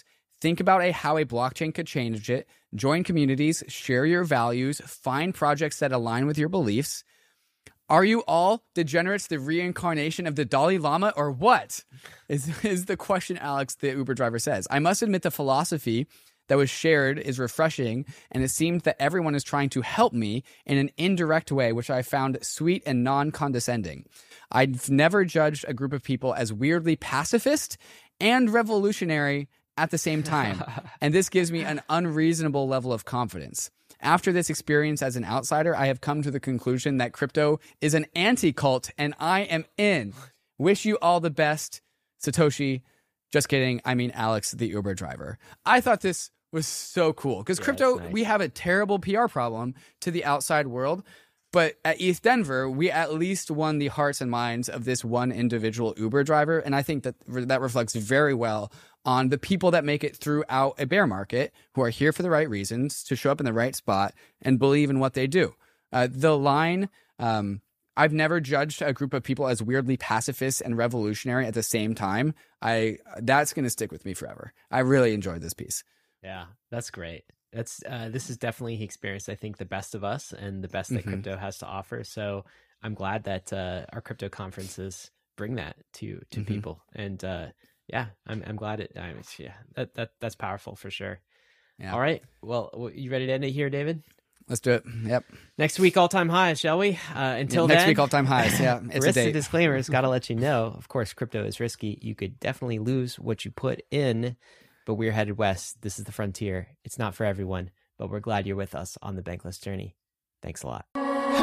Think about a, how a blockchain could change it. Join communities, share your values, find projects that align with your beliefs. Are you all degenerates, the reincarnation of the Dalai Lama, or what? Is, is the question Alex, the Uber driver, says. I must admit the philosophy that was shared is refreshing, and it seemed that everyone is trying to help me in an indirect way, which I found sweet and non-condescending. I've never judged a group of people as weirdly pacifist and revolutionary at the same time, and this gives me an unreasonable level of confidence. After this experience as an outsider, I have come to the conclusion that crypto is an anti-cult, and I am in. Wish you all the best, Satoshi. Just kidding. I mean, Alex, the Uber driver. I thought this was so cool because Yeah, crypto, nice. we have a terrible P R problem to the outside world. But at East Denver, we at least won the hearts and minds of this one individual Uber driver. And I think that that reflects very well on the people that make it throughout a bear market, who are here for the right reasons, to show up in the right spot and believe in what they do. Uh, the line, um, I've never judged a group of people as weirdly pacifist and revolutionary at the same time. I that's going to stick with me forever. I really enjoyed this piece. Yeah, that's great. That's uh, this is definitely he experienced, I think, the best of us and the best that Mm-hmm. crypto has to offer. So I'm glad that uh, our crypto conferences bring that to to Mhm. people. And uh, yeah, I'm I'm glad it. I mean, yeah, that that that's powerful for sure. Yeah. All right. Well, w- you ready to end it here, David? Let's do it. Yep. Next week, all time highs, shall we? Uh, until Next then, week, all time highs. Yeah, it's a risks and date. disclaimers. Got to let you know. Of course, crypto is risky. You could definitely lose what you put in, but we're headed west. This is the frontier. It's not for everyone, but we're glad you're with us on the Bankless journey. Thanks a lot.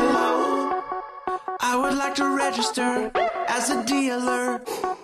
Hello, I would like to register as a dealer.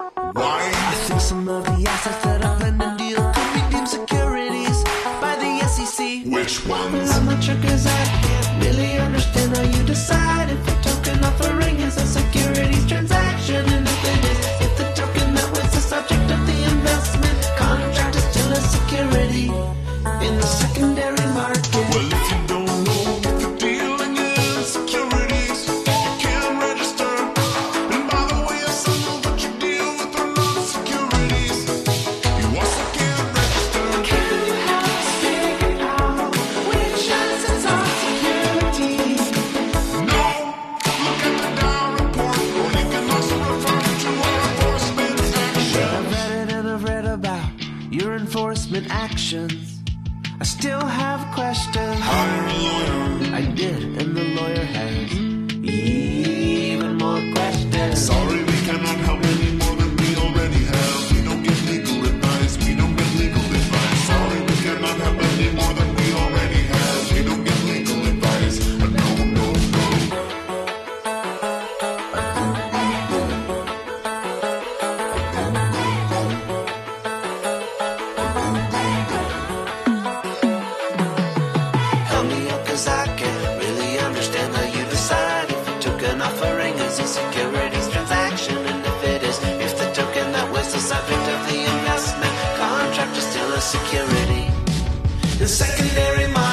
Why? I think some of the assets that I plan to deal could be deemed securities by the S E C. Which Well, ones? I'm not sure 'cause I can't really understand how you decide if a token offering is a securities transaction. And if it is, if the token that was the subject of the investment contract is still a security in the secondary market. Well, if you don't know if you're dealing in securities, you can register. And by the way, if some of what you deal with are not securities, you also can register. Can you help us figure out which assets are securities? No, look at the Dow report, or you can also refer to our enforcement action. I've read it and I've read about your enforcement actions. I still have questions. Hire a lawyer. I did, and the lawyer has even more questions. Sorry, we cannot help any more than we already have. We don't give legal advice. We don't give legal advice. Sorry, we cannot help any more than we already have. We don't give legal advice. No, no, no. Help me out 'cause I can't really understand how you decide if a token offering is a securities transaction. And if it is, if the token that was the subject of the investment contract is still a security. The secondary market